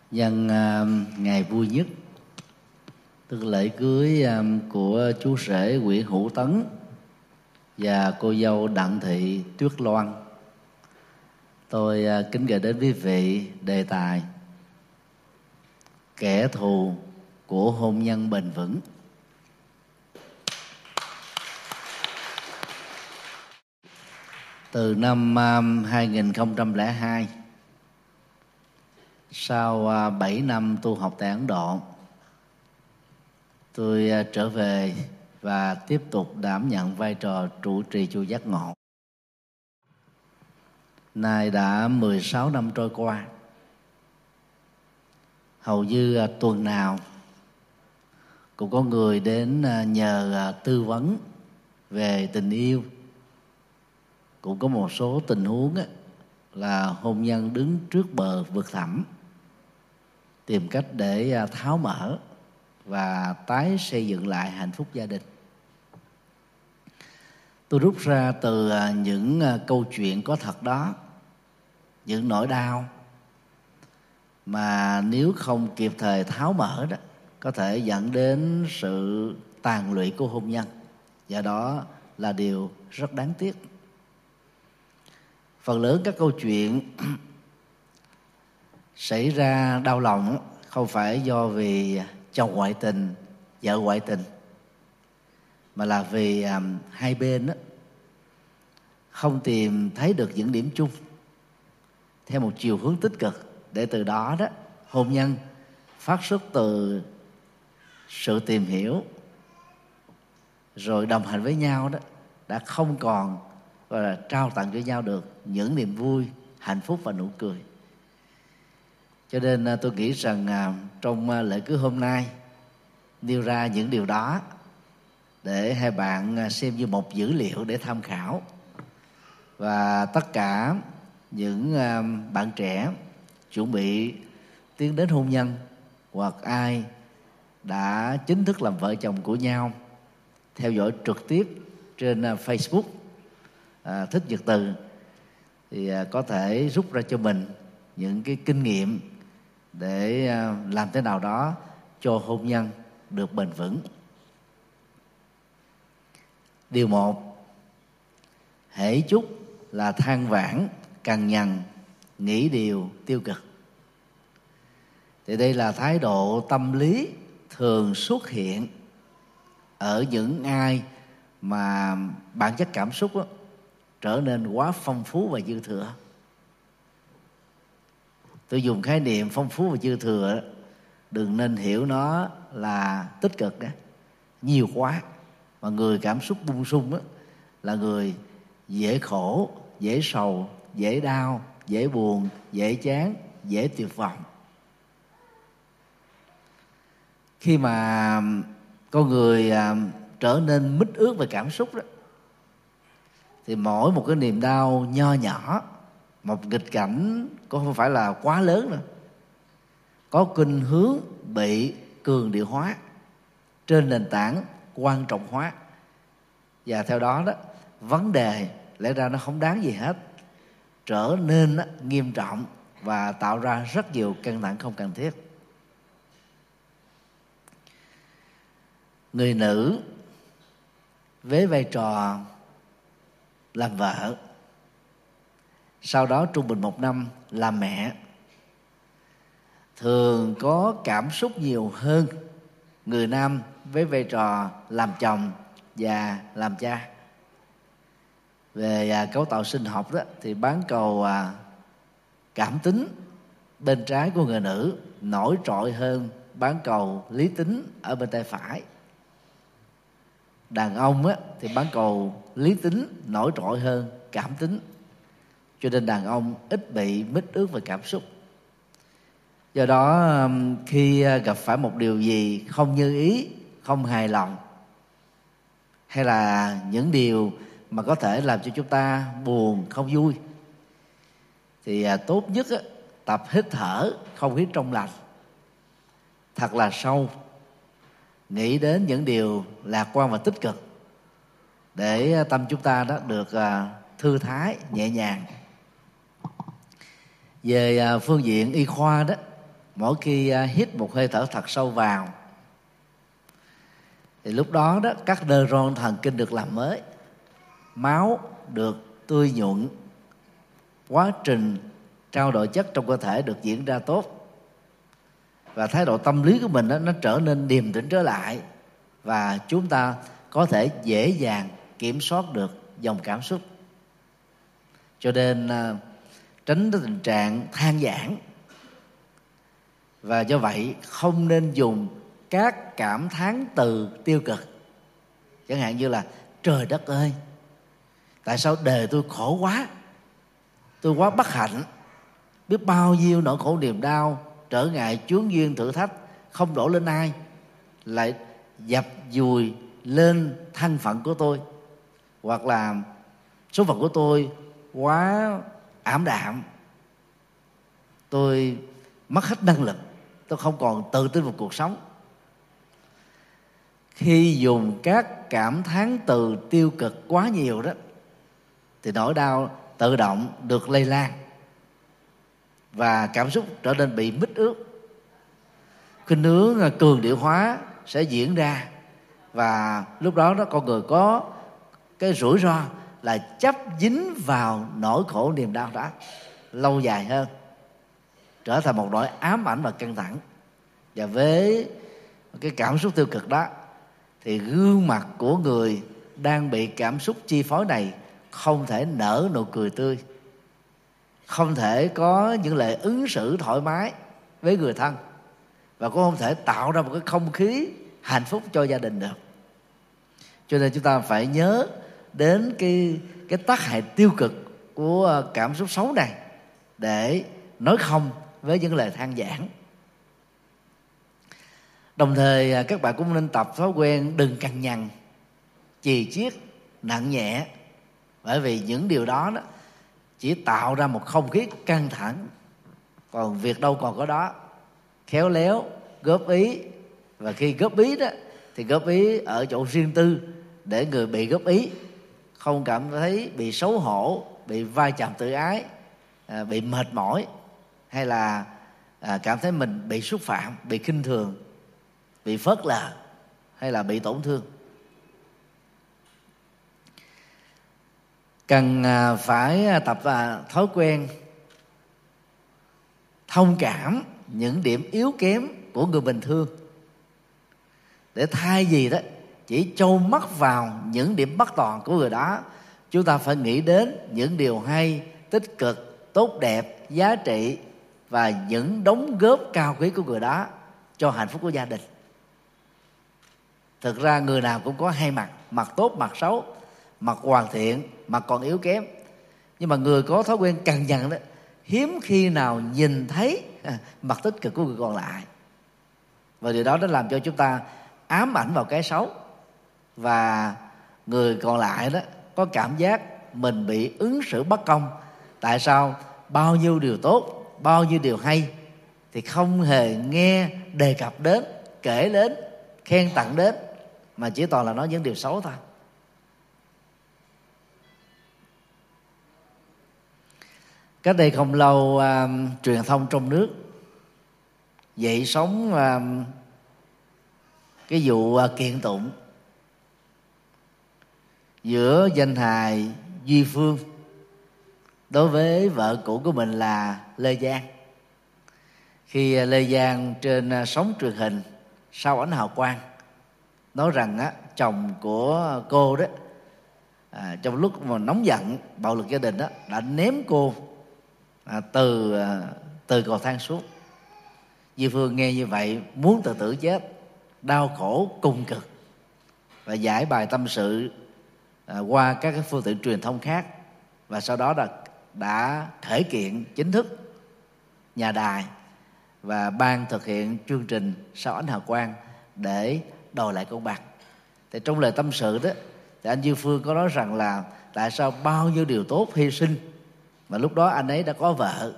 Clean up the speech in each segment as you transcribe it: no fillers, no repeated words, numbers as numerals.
Nhân ngày vui nhất, tức lễ cưới của chú rể Nguyễn Hữu Tấn và cô dâu Đặng Thị Tuyết Loan, tôi kính gửi đến quý vị đề tài kẻ thù của hôn nhân bền vững. Từ năm 2002, sau 7 năm tu học tại Ấn Độ, tôi trở về và tiếp tục đảm nhận vai trò trụ trì chùa Giác Ngộ. Nay đã 16 năm trôi qua, hầu như tuần nào cũng có người đến nhờ tư vấn về tình yêu. Cũng có một số tình huống là hôn nhân đứng trước bờ vực thẳm, tìm cách để tháo mở và tái xây dựng lại hạnh phúc gia đình. Tôi rút ra từ những câu chuyện có thật đó, những nỗi đau mà nếu không kịp thời tháo mở đó, có thể dẫn đến sự tàn lụy của hôn nhân. Và đó là điều rất đáng tiếc. Phần lớn các câu chuyện xảy ra đau lòng không phải do vì chồng ngoại tình, vợ ngoại tình, mà là vì hai bên không tìm thấy được những điểm chung theo một chiều hướng tích cực, để từ đó hôn nhân phát xuất từ sự tìm hiểu rồi đồng hành với nhau đã không còn gọi là trao tặng cho nhau được những niềm vui, hạnh phúc và nụ cười. Cho nên tôi nghĩ rằng trong lễ cưới hôm nay nêu ra những điều đó để hai bạn xem như một dữ liệu để tham khảo. Và tất cả những bạn trẻ chuẩn bị tiến đến hôn nhân, hoặc ai đã chính thức làm vợ chồng của nhau, theo dõi trực tiếp trên Facebook Thích Nhật Từ, thì có thể rút ra cho mình những cái kinh nghiệm để làm thế nào đó cho hôn nhân được bền vững. Điều 1, hễ chút là than vãn, cằn nhằn, nghĩ điều tiêu cực. Thì đây là thái độ tâm lý thường xuất hiện ở những ai mà bản chất cảm xúc trở nên quá phong phú và dư thừa. Tôi dùng khái niệm phong phú và dư thừa, đừng nên hiểu nó là tích cực nhiều quá. Mà người cảm xúc bung sung là người dễ khổ, dễ sầu, dễ đau, dễ buồn, dễ chán, dễ tuyệt vọng. Khi mà con người trở nên mít ướt về cảm xúc thì mỗi một cái niềm đau nho nhỏ, một nghịch cảnh cũng không phải là quá lớn nữa, có khuynh hướng bị cường điệu hóa trên nền tảng quan trọng hóa. Và theo đó vấn đề lẽ ra nó không đáng gì hết trở nên nghiêm trọng và tạo ra rất nhiều căng thẳng không cần thiết. Người nữ với vai trò làm vợ, sau đó trung bình 1 năm làm mẹ, thường có cảm xúc nhiều hơn người nam với vai trò làm chồng và làm cha. Về cấu tạo sinh học thì bán cầu cảm tính bên trái của người nữ nổi trội hơn bán cầu lý tính ở bên tay phải. Đàn ông thì bán cầu lý tính nổi trội hơn cảm tính, cho nên đàn ông ít bị mít ướt về cảm xúc. Do đó khi gặp phải một điều gì không như ý, không hài lòng, hay là những điều mà có thể làm cho chúng ta buồn, không vui, thì tốt nhất tập hít thở không khí trong lành thật là sâu, nghĩ đến những điều lạc quan và tích cực để tâm chúng ta được thư thái, nhẹ nhàng. Về phương diện y khoa mỗi khi hít một hơi thở thật sâu vào thì lúc đó đó các neuron thần kinh được làm mới, máu được tươi nhuận, quá trình trao đổi chất trong cơ thể được diễn ra tốt, và thái độ tâm lý của mình đó, nó trở nên điềm tĩnh trở lại, và chúng ta có thể dễ dàng kiểm soát được dòng cảm xúc. Cho nên tránh cái tình trạng than vãn, và do vậy không nên dùng các cảm thán từ tiêu cực. Chẳng hạn như là trời đất ơi, tại sao đời tôi khổ quá, tôi quá bất hạnh, biết bao nhiêu nỗi khổ niềm đau, trở ngại, chướng duyên, thử thách không đổ lên ai, lại dập dùi lên thân phận của tôi, hoặc là số phận của tôi quá ảm đạm, tôi mất hết năng lực, tôi không còn tự tin vào cuộc sống. Khi dùng các cảm thán từ tiêu cực quá nhiều đó thì nỗi đau tự động được lây lan và cảm xúc trở nên bị mít ướt. Khuynh hướng cường điệu hóa sẽ diễn ra, và lúc đó con người có cái rủi ro là chấp dính vào nỗi khổ niềm đau đó lâu dài hơn, trở thành một nỗi ám ảnh và căng thẳng. Và với cái cảm xúc tiêu cực đó thì gương mặt của người đang bị cảm xúc chi phối này không thể nở nụ cười tươi, không thể có những lời ứng xử thoải mái với người thân, và cũng không thể tạo ra một cái không khí hạnh phúc cho gia đình được. Cho nên chúng ta phải nhớ đến cái tác hại tiêu cực của cảm xúc xấu này để nói không với những lời than vãn. Đồng thời các bạn cũng nên tập thói quen đừng cằn nhằn, chì chiết, nặng nhẹ, bởi vì những điều đó chỉ tạo ra một không khí căng thẳng, còn việc đâu còn có đó. Khéo léo góp ý, và khi góp ý đó thì góp ý ở chỗ riêng tư, để người bị góp ý không cảm thấy bị xấu hổ, bị va chạm tự ái, bị mệt mỏi, hay là cảm thấy mình bị xúc phạm, bị khinh thường, bị phớt lờ, hay là bị tổn thương. Cần phải tập thói quen thông cảm những điểm yếu kém của người bình thường, để thay vì đó chỉ trâu mắt vào những điểm bất toàn của người đó, chúng ta phải nghĩ đến những điều hay, tích cực, tốt đẹp, giá trị và những đóng góp cao quý của người đó cho hạnh phúc của gia đình. Thực ra người nào cũng có hai mặt, mặt tốt, mặt xấu, mặt hoàn thiện, mặt còn yếu kém. Nhưng mà người có thói quen cằn nhằn đó, hiếm khi nào nhìn thấy mặt tích cực của người còn lại. Và điều đó đã làm cho chúng ta ám ảnh vào cái xấu, và người còn lại đó có cảm giác mình bị ứng xử bất công. Tại sao bao nhiêu điều tốt, bao nhiêu điều hay thì không hề nghe đề cập đến, kể đến, khen tặng đến, mà chỉ toàn là nói những điều xấu thôi. Cách đây không lâu, truyền thông trong nước dậy sóng cái vụ kiện tụng giữa danh hài Duy Phương đối với vợ cũ của mình là Lê Giang. Khi Lê Giang trên sóng truyền hình Sau Ánh Hào Quang nói rằng chồng của cô đó trong lúc mà nóng giận bạo lực gia đình đó đã ném cô từ cầu thang xuống. Duy Phương nghe như vậy muốn tự tử chết, đau khổ cùng cực, và giải bài tâm sự qua các cái phương tiện truyền thông khác, và sau đó đã khởi kiện chính thức nhà đài và ban thực hiện chương trình Sau Ánh Hào Quang để đòi lại công bằng. Thì trong lời tâm sự đó thì anh Duy Phương có nói rằng là tại sao bao nhiêu điều tốt hy sinh mà lúc đó anh ấy đã có vợ,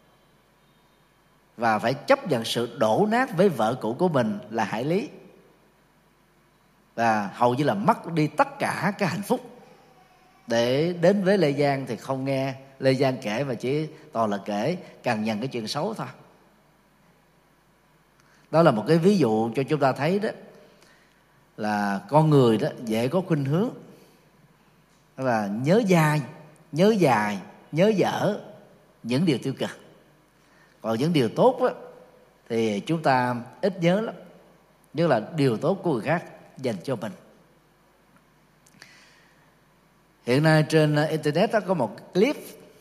và phải chấp nhận sự đổ nát với vợ cũ của mình là Hải Lý, và hầu như là mất đi tất cả cái hạnh phúc. Để đến với Lê Giang thì không nghe Lê Giang kể, mà chỉ toàn là kể cằn nhằn cái chuyện xấu thôi. Đó là một cái ví dụ cho chúng ta thấy đó là con người đó dễ có khuynh hướng đó là nhớ dai, nhớ dài, nhớ dở những điều tiêu cực. Còn những điều tốt đó, thì chúng ta ít nhớ lắm, nhất là điều tốt của người khác dành cho mình. Hiện nay trên internet đó có một clip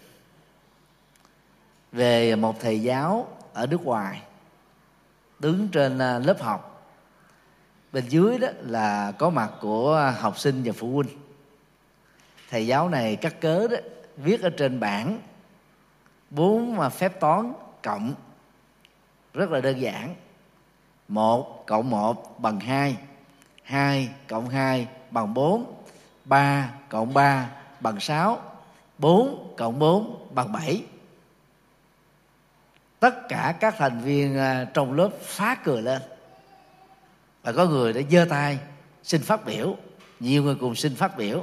về một thầy giáo ở nước ngoài đứng trên lớp học. Bên dưới đó là có mặt của học sinh và phụ huynh. Thầy giáo này cắt cớ đó viết ở trên bảng 4 phép toán cộng rất là đơn giản: 1 cộng 1 bằng 2, 2 cộng 2 bằng 4, 3 cộng 3 bằng 6, 4 cộng 4 bằng 7. Tất cả các thành viên trong lớp phá cười lên, và có người đã giơ tay xin phát biểu, nhiều người cùng xin phát biểu.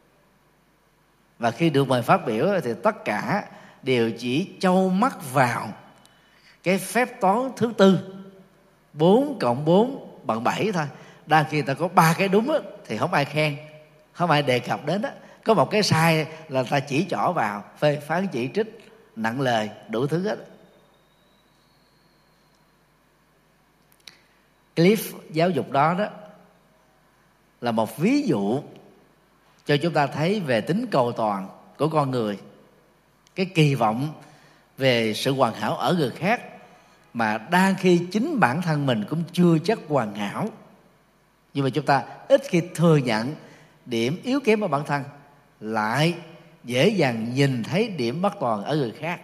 Và khi được mời phát biểu thì tất cả đều chỉ châu mắt vào cái phép toán thứ tư, 4 cộng 4 bằng 7 thôi. Đang khi ta có 3 cái đúng đó, thì không ai khen, không ai đề cập đến đó. Có một cái sai là ta chỉ trỏ vào, phê phán chỉ trích nặng lời đủ thứ hết. Clip giáo dục đó là một ví dụ cho chúng ta thấy về tính cầu toàn của con người, cái kỳ vọng về sự hoàn hảo ở người khác mà đang khi chính bản thân mình cũng chưa chắc hoàn hảo. Nhưng mà chúng ta ít khi thừa nhận điểm yếu kém của bản thân, lại dễ dàng nhìn thấy điểm bất toàn ở người khác.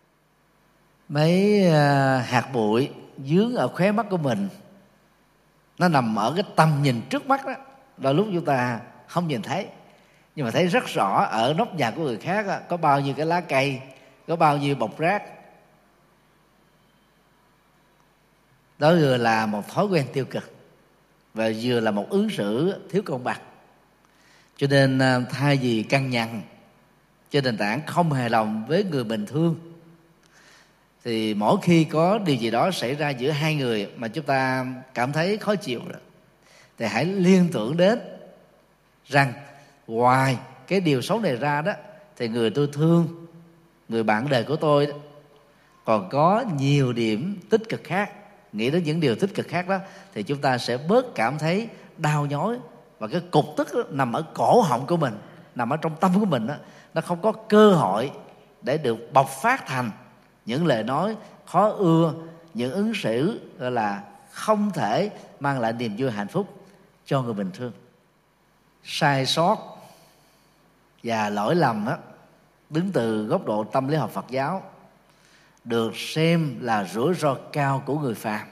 Mấy hạt bụi dướng ở khóe mắt của mình, nó nằm ở cái tầm nhìn trước mắt đó, đôi lúc chúng ta không nhìn thấy, nhưng mà thấy rất rõ ở nóc nhà của người khác đó, có bao nhiêu cái lá cây, có bao nhiêu bọc rác. Đó vừa là một thói quen tiêu cực và vừa là một ứng xử thiếu công bằng. Cho nên thay vì căng nhằn trên nền tảng không hài lòng với người mình thương, thì mỗi khi có điều gì đó xảy ra giữa hai người mà chúng ta cảm thấy khó chịu đó, thì hãy liên tưởng đến rằng ngoài cái điều xấu này ra đó, thì người tôi thương, người bạn đời của tôi đó, còn có nhiều điểm tích cực khác. Nghĩ đến những điều tích cực khác đó, thì chúng ta sẽ bớt cảm thấy đau nhói, và cái cục tức đó, nằm ở cổ họng của mình, nằm ở trong tâm của mình đó, nó không có cơ hội để được bộc phát thành những lời nói khó ưa, những ứng xử gọi là không thể mang lại niềm vui hạnh phúc cho người bình thường. Sai sót và lỗi lầm đó, đứng từ góc độ tâm lý học Phật giáo, được xem là rủi ro cao của người phàm.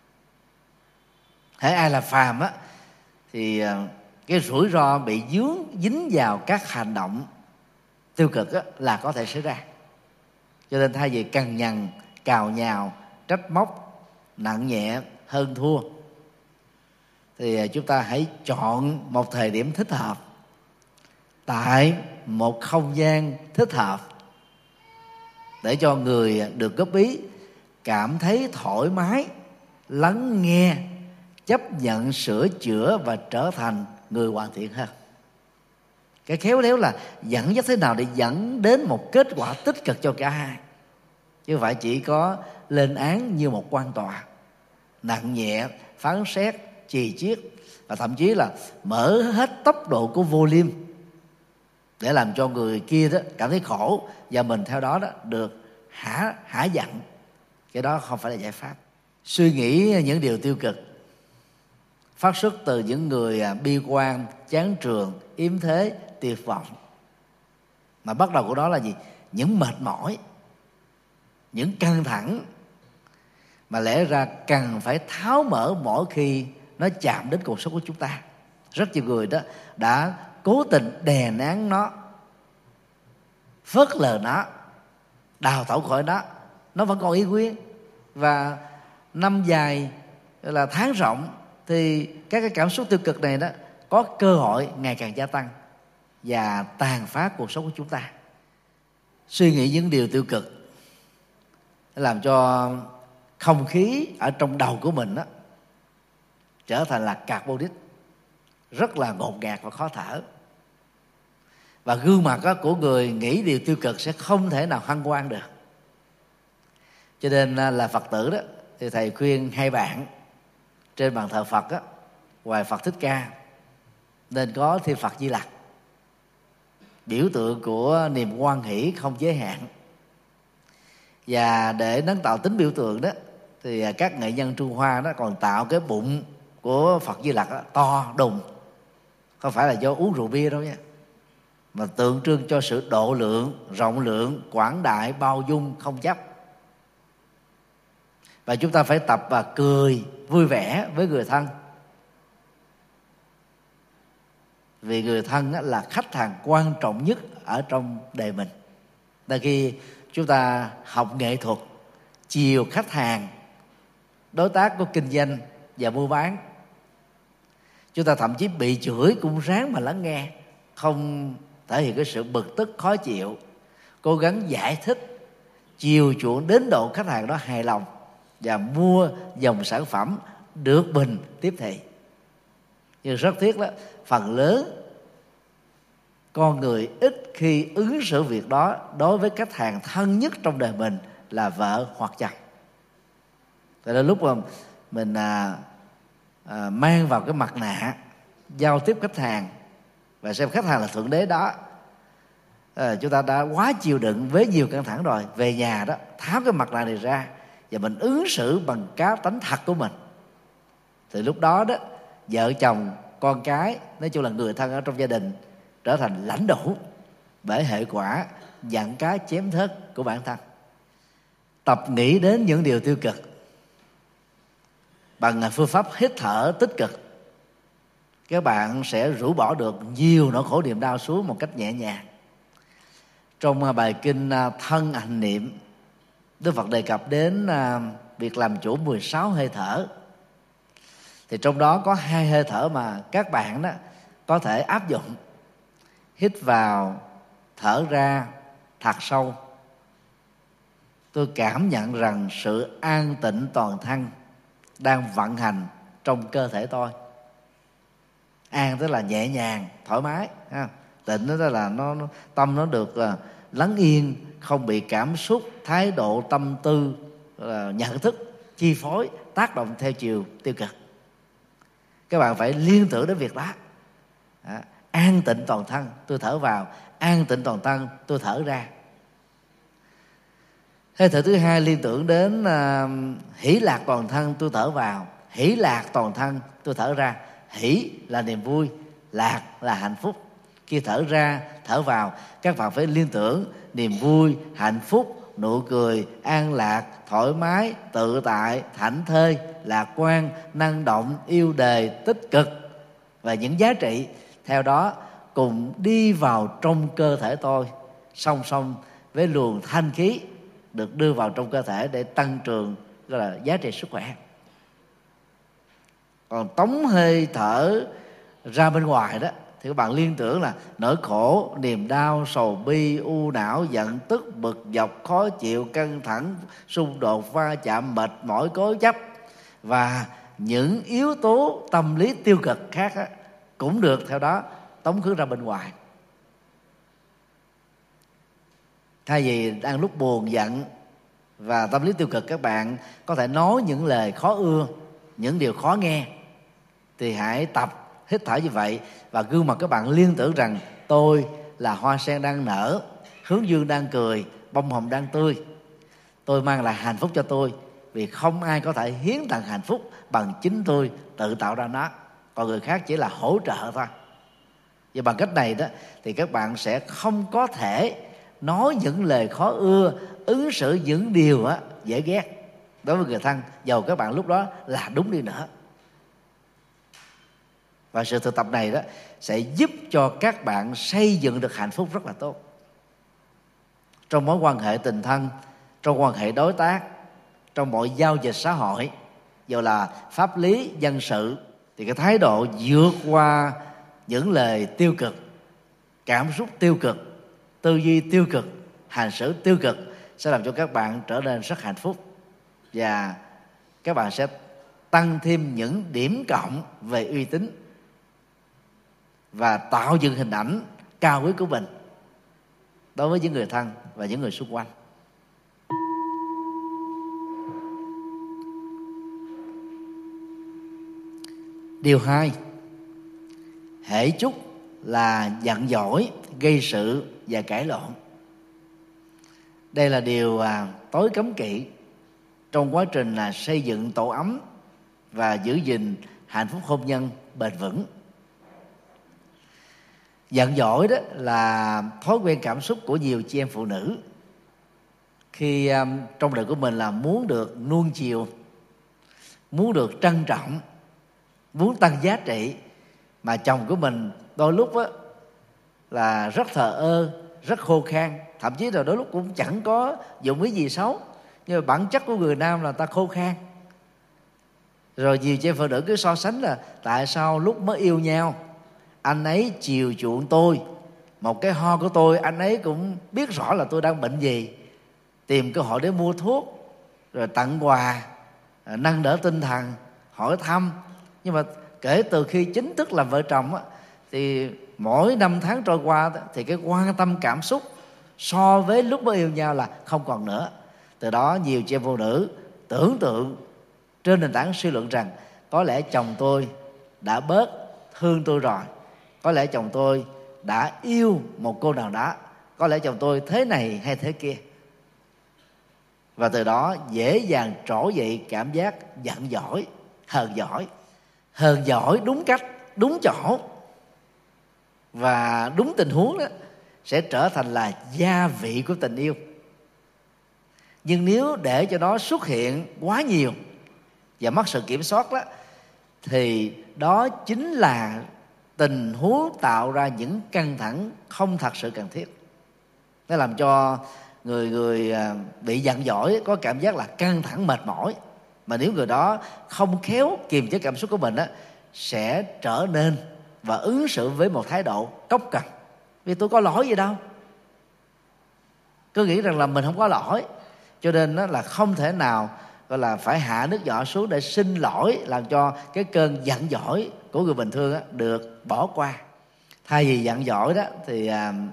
Hễ ai là phàm á, thì cái rủi ro bị dính vào các hành động tiêu cực á, là có thể xảy ra. Cho nên thay vì cằn nhằn, cào nhào, trách móc, nặng nhẹ, hơn thua, thì chúng ta hãy chọn một thời điểm thích hợp, tại một không gian thích hợp, để cho người được góp ý cảm thấy thoải mái, lắng nghe, chấp nhận, sửa chữa và trở thành người hoàn thiện hơn. Cái khéo léo là dẫn dắt thế nào để dẫn đến một kết quả tích cực cho cả hai, chứ không phải chỉ có lên án như một quan tòa, nặng nhẹ, phán xét, chì chiết, và thậm chí là mở hết tốc độ của volume để làm cho người kia đó cảm thấy khổ, và mình theo đó được hả giận. Cái đó không phải là giải pháp. Suy nghĩ những điều tiêu cực phát xuất từ những người bi quan, chán trường, yếm thế, tuyệt vọng. Mà bắt đầu của đó là gì? Những mệt mỏi, những căng thẳng mà lẽ ra cần phải tháo mở mỗi khi nó chạm đến cuộc sống của chúng ta. Rất nhiều người đó đã cố tình đè nén nó, phớt lờ nó, đào tẩu khỏi nó vẫn còn y nguyên. Và năm dài là tháng rộng, thì các cái cảm xúc tiêu cực này đó có cơ hội ngày càng gia tăng và tàn phá cuộc sống của chúng ta. Suy nghĩ những điều tiêu cực làm cho không khí ở trong đầu của mình đó trở thành là carbonic, rất là ngột ngạt và khó thở. Và gương mặt của người nghĩ điều tiêu cực sẽ không thể nào hân hoan được. Cho nên là Phật tử đó, thì thầy khuyên hai bạn trên bàn thờ Phật đó, ngoài Phật Thích Ca nên có thêm Phật Di Lặc, biểu tượng của niềm hoan hỷ không giới hạn. Và để nâng tạo tính biểu tượng đó, thì các nghệ nhân Trung Hoa đó còn tạo cái bụng của Phật Di Lặc đó, to đùng, không phải là do uống rượu bia đâu nha, mà tượng trưng cho sự độ lượng, rộng lượng, quảng đại, bao dung, không chấp. Và chúng ta phải tập và cười vui vẻ với người thân, vì người thân là khách hàng quan trọng nhất ở trong đời mình. Tại khi chúng ta học nghệ thuật chiều khách hàng, đối tác của kinh doanh và mua bán, chúng ta thậm chí bị chửi cũng ráng mà lắng nghe, không thể hiện cái sự bực tức khó chịu, cố gắng giải thích chiều chuộng đến độ khách hàng đó hài lòng và mua dòng sản phẩm được mình tiếp thị. Nhưng rất tiếc đó, phần lớn con người ít khi ứng xử việc đó đối với khách hàng thân nhất trong đời mình là vợ hoặc chồng. Tại đến lúc mà mình mang vào cái mặt nạ giao tiếp khách hàng và xem khách hàng là thượng đế đó, chúng ta đã quá chịu đựng với nhiều căng thẳng rồi. Về nhà đó tháo cái mặt nạ này ra và mình ứng xử bằng cá tánh thật của mình, thì lúc đó đó vợ chồng con cái, nói chung là người thân ở trong gia đình, trở thành lãnh đủ bởi hệ quả giận cá chém thớt của bản thân. Tập nghĩ đến những điều tiêu cực bằng phương pháp hít thở tích cực, các bạn sẽ rũ bỏ được nhiều nỗi khổ niềm đau xuống một cách nhẹ nhàng. Trong bài kinh Thân Hành Niệm, Đức Phật đề cập đến việc làm chủ 16 hơi thở. Thì trong đó có 2 hơi thở mà các bạn đó có thể áp dụng. Hít vào, thở ra thật sâu. Tôi cảm nhận rằng sự an tịnh toàn thân đang vận hành trong cơ thể tôi. An tức là nhẹ nhàng, thoải mái. Tịnh đó là tâm nó được lắng yên, không bị cảm xúc, thái độ, tâm tư, nhận thức chi phối, tác động theo chiều tiêu cực. Các bạn phải liên tưởng đến việc đó. An tịnh toàn thân, tôi thở vào. An tịnh toàn thân, tôi thở ra. Hơi thở thứ hai liên tưởng đến hỷ lạc toàn thân, tôi thở vào. Hỷ lạc toàn thân, tôi thở ra. Hỷ là niềm vui, lạc là hạnh phúc. Khi thở ra, thở vào, các bạn phải liên tưởng niềm vui, hạnh phúc, nụ cười, an lạc, thoải mái, tự tại, thảnh thơi, lạc quan, năng động, yêu đời, tích cực. Và những giá trị theo đó cùng đi vào trong cơ thể tôi, song song với luồng thanh khí được đưa vào trong cơ thể để tăng trưởng, gọi là giá trị sức khỏe. Còn tống hơi thở ra bên ngoài đó thì các bạn liên tưởng là nỗi khổ, niềm đau, sầu bi, u não, giận tức, bực dọc, khó chịu, căng thẳng, xung đột, va chạm, mệt mỏi, cố chấp và những yếu tố tâm lý tiêu cực khác đó, cũng được theo đó tống khứ ra bên ngoài. Thay vì đang lúc buồn, giận và tâm lý tiêu cực, các bạn có thể nói những lời khó ưa, những điều khó nghe, thì hãy tập hít thở như vậy. Và gương mặt các bạn liên tưởng rằng tôi là hoa sen đang nở, hướng dương đang cười, bông hồng đang tươi. Tôi mang lại hạnh phúc cho tôi, vì không ai có thể hiến tặng hạnh phúc bằng chính tôi tự tạo ra nó, còn người khác chỉ là hỗ trợ thôi. Và bằng cách này đó thì các bạn sẽ không có thể nói những lời khó ưa, ứng xử những điều dễ ghét đối với người thân, dầu các bạn lúc đó là đúng đi nữa. Và sự thực tập này đó sẽ giúp cho các bạn xây dựng được hạnh phúc rất là tốt trong mối quan hệ tình thân, trong quan hệ đối tác, trong mọi giao dịch xã hội, dù là pháp lý, dân sự. Thì cái thái độ vượt qua những lời tiêu cực, cảm xúc tiêu cực, tư duy tiêu cực, hành xử tiêu cực sẽ làm cho các bạn trở nên rất hạnh phúc và các bạn sẽ tăng thêm những điểm cộng về uy tín và tạo dựng hình ảnh cao quý của mình đối với những người thân và những người xung quanh. Điều 2, hễ chúc là giận dỗi, gây sự và cãi lộn. Đây là điều tối cấm kỵ trong quá trình xây dựng tổ ấm và giữ gìn hạnh phúc hôn nhân bền vững. Giận dỗi đó là thói quen cảm xúc của nhiều chị em phụ nữ khi trong đời của mình là muốn được nuông chiều, muốn được trân trọng, muốn tăng giá trị, mà chồng của mình đôi lúc á là rất thờ ơ, rất khô khan, thậm chí là đôi lúc cũng chẳng có dụng ý gì xấu, nhưng mà bản chất của người nam là ta khô khan. Rồi nhiều chị em phụ nữ cứ so sánh là tại sao lúc mới yêu nhau anh ấy chiều chuộng tôi, một cái ho của tôi anh ấy cũng biết rõ là tôi đang bệnh gì, tìm cơ hội để mua thuốc, rồi tặng quà, nâng đỡ tinh thần, hỏi thăm. Nhưng mà kể từ khi chính thức làm vợ chồng á, thì mỗi năm tháng trôi qua thì cái quan tâm cảm xúc so với lúc mới yêu nhau là không còn nữa. Từ đó nhiều chị em phụ nữ tưởng tượng trên nền tảng suy luận rằng có lẽ chồng tôi đã bớt thương tôi rồi, có lẽ chồng tôi đã yêu một cô nào đó, có lẽ chồng tôi thế này hay thế kia. Và từ đó dễ dàng trỗi dậy cảm giác giận dỗi, hờn dỗi. Hờn dỗi đúng cách, đúng chỗ và đúng tình huống đó sẽ trở thành là gia vị của tình yêu. Nhưng nếu để cho nó xuất hiện quá nhiều và mất sự kiểm soát đó, thì đó chính là tình huống tạo ra những căng thẳng không thật sự cần thiết. Nó làm cho người bị giận dỗi có cảm giác là căng thẳng mệt mỏi. Mà nếu người đó không khéo kiềm chế cảm xúc của mình á, sẽ trở nên và ứng xử với một thái độ cốc cằn. Vì tôi có lỗi gì đâu, cứ nghĩ rằng là mình không có lỗi, cho nên đó là không thể nào gọi là phải hạ nước nhỏ xuống để xin lỗi, làm cho cái cơn giận dỗi của người bình thường á được bỏ qua. Thay vì giận dỗi đó thì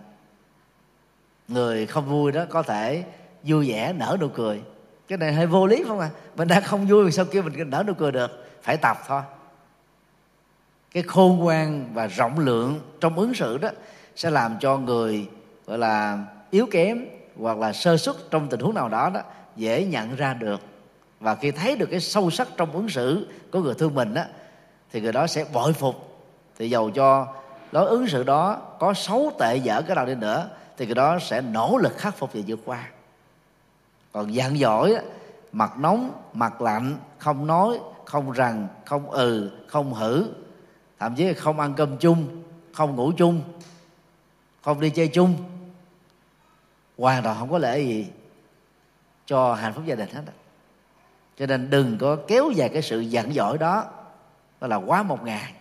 người không vui đó có thể vui vẻ nở nụ cười. Cái này hơi vô lý phải không ạ? Mình đang không vui sao kêu mình nở nụ cười được? Phải tập thôi. Cái khôn ngoan và rộng lượng trong ứng xử đó sẽ làm cho người gọi là yếu kém hoặc là sơ suất trong tình huống nào đó dễ nhận ra được. Và khi thấy được cái sâu sắc trong ứng xử của người thương mình đó, thì người đó sẽ bội phục. Thì dầu cho lối ứng xử đó có xấu tệ dở cái nào đi nữa thì người đó sẽ nỗ lực khắc phục và vượt qua. Còn giận dỗi, mặt nóng, mặt lạnh, không nói, không rằng, không không hử, thậm chí là không ăn cơm chung, không ngủ chung, không đi chơi chung, hoàn toàn không có lợi gì cho hạnh phúc gia đình hết. Cho nên đừng có kéo dài cái sự giận dỗi đó là quá một ngày.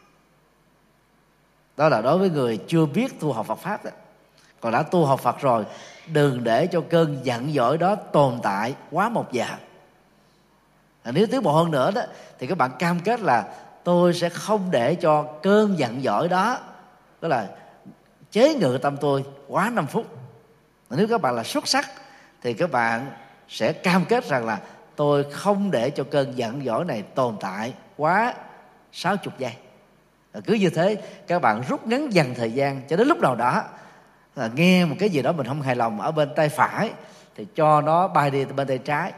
Đó là đối với người chưa biết tu học Phật Pháp đó. Còn đã tu học Phật rồi, đừng để cho cơn giận dỗi đó tồn tại quá một giờ. Nếu tiến bộ hơn nữa đó, thì các bạn cam kết là tôi sẽ không để cho cơn giận dỗi đó là chế ngự tâm tôi quá 5 phút. Nếu các bạn là xuất sắc thì các bạn sẽ cam kết rằng là tôi không để cho cơn giận dỗi này tồn tại quá 60 giây. Cứ như thế các bạn rút ngắn dần thời gian, cho đến lúc nào đó là nghe một cái gì đó mình không hài lòng ở bên tay phải thì cho nó bay đi bên tay trái,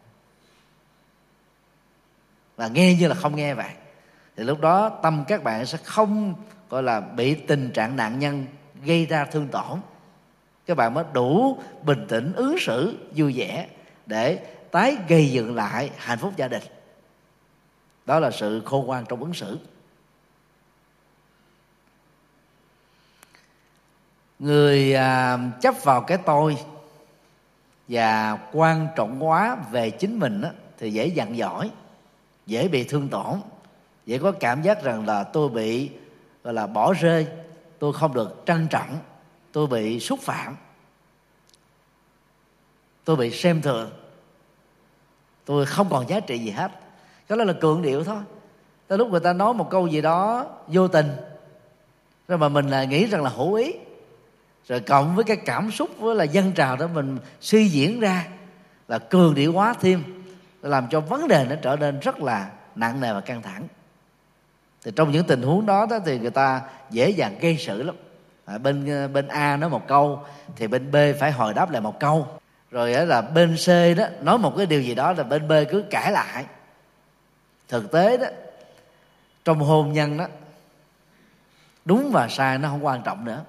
và nghe như là không nghe vậy. Thì lúc đó tâm các bạn sẽ không gọi là bị tình trạng nạn nhân gây ra thương tổn. Các bạn mới đủ bình tĩnh ứng xử vui vẻ để tái gây dựng lại hạnh phúc gia đình. Đó là sự khôn ngoan trong ứng xử. Người chấp vào cái tôi và quan trọng hóa về chính mình đó, thì dễ giận dỗi, dễ bị thương tổn, dễ có cảm giác rằng là tôi bị gọi là bỏ rơi, tôi không được trân trọng, tôi bị xúc phạm, tôi bị xem thường. tôi không còn giá trị gì hết. Đó là cường điệu thôi. Tới lúc người ta nói một câu gì đó vô tình, rồi mà mình nghĩ rằng là hữu ý, rồi cộng với cái cảm xúc với là dâng trào đó, mình suy diễn ra là cường điệu hóa thêm, làm cho vấn đề nó trở nên rất là nặng nề và căng thẳng. Thì trong những tình huống đó, thì người ta dễ dàng gây sự lắm. Bên A nói một câu thì bên B phải hồi đáp lại một câu, rồi là bên C đó nói một cái điều gì đó là bên B cứ cãi lại. Thực tế đó, trong hôn nhân đó, đúng và sai nó không quan trọng nữa.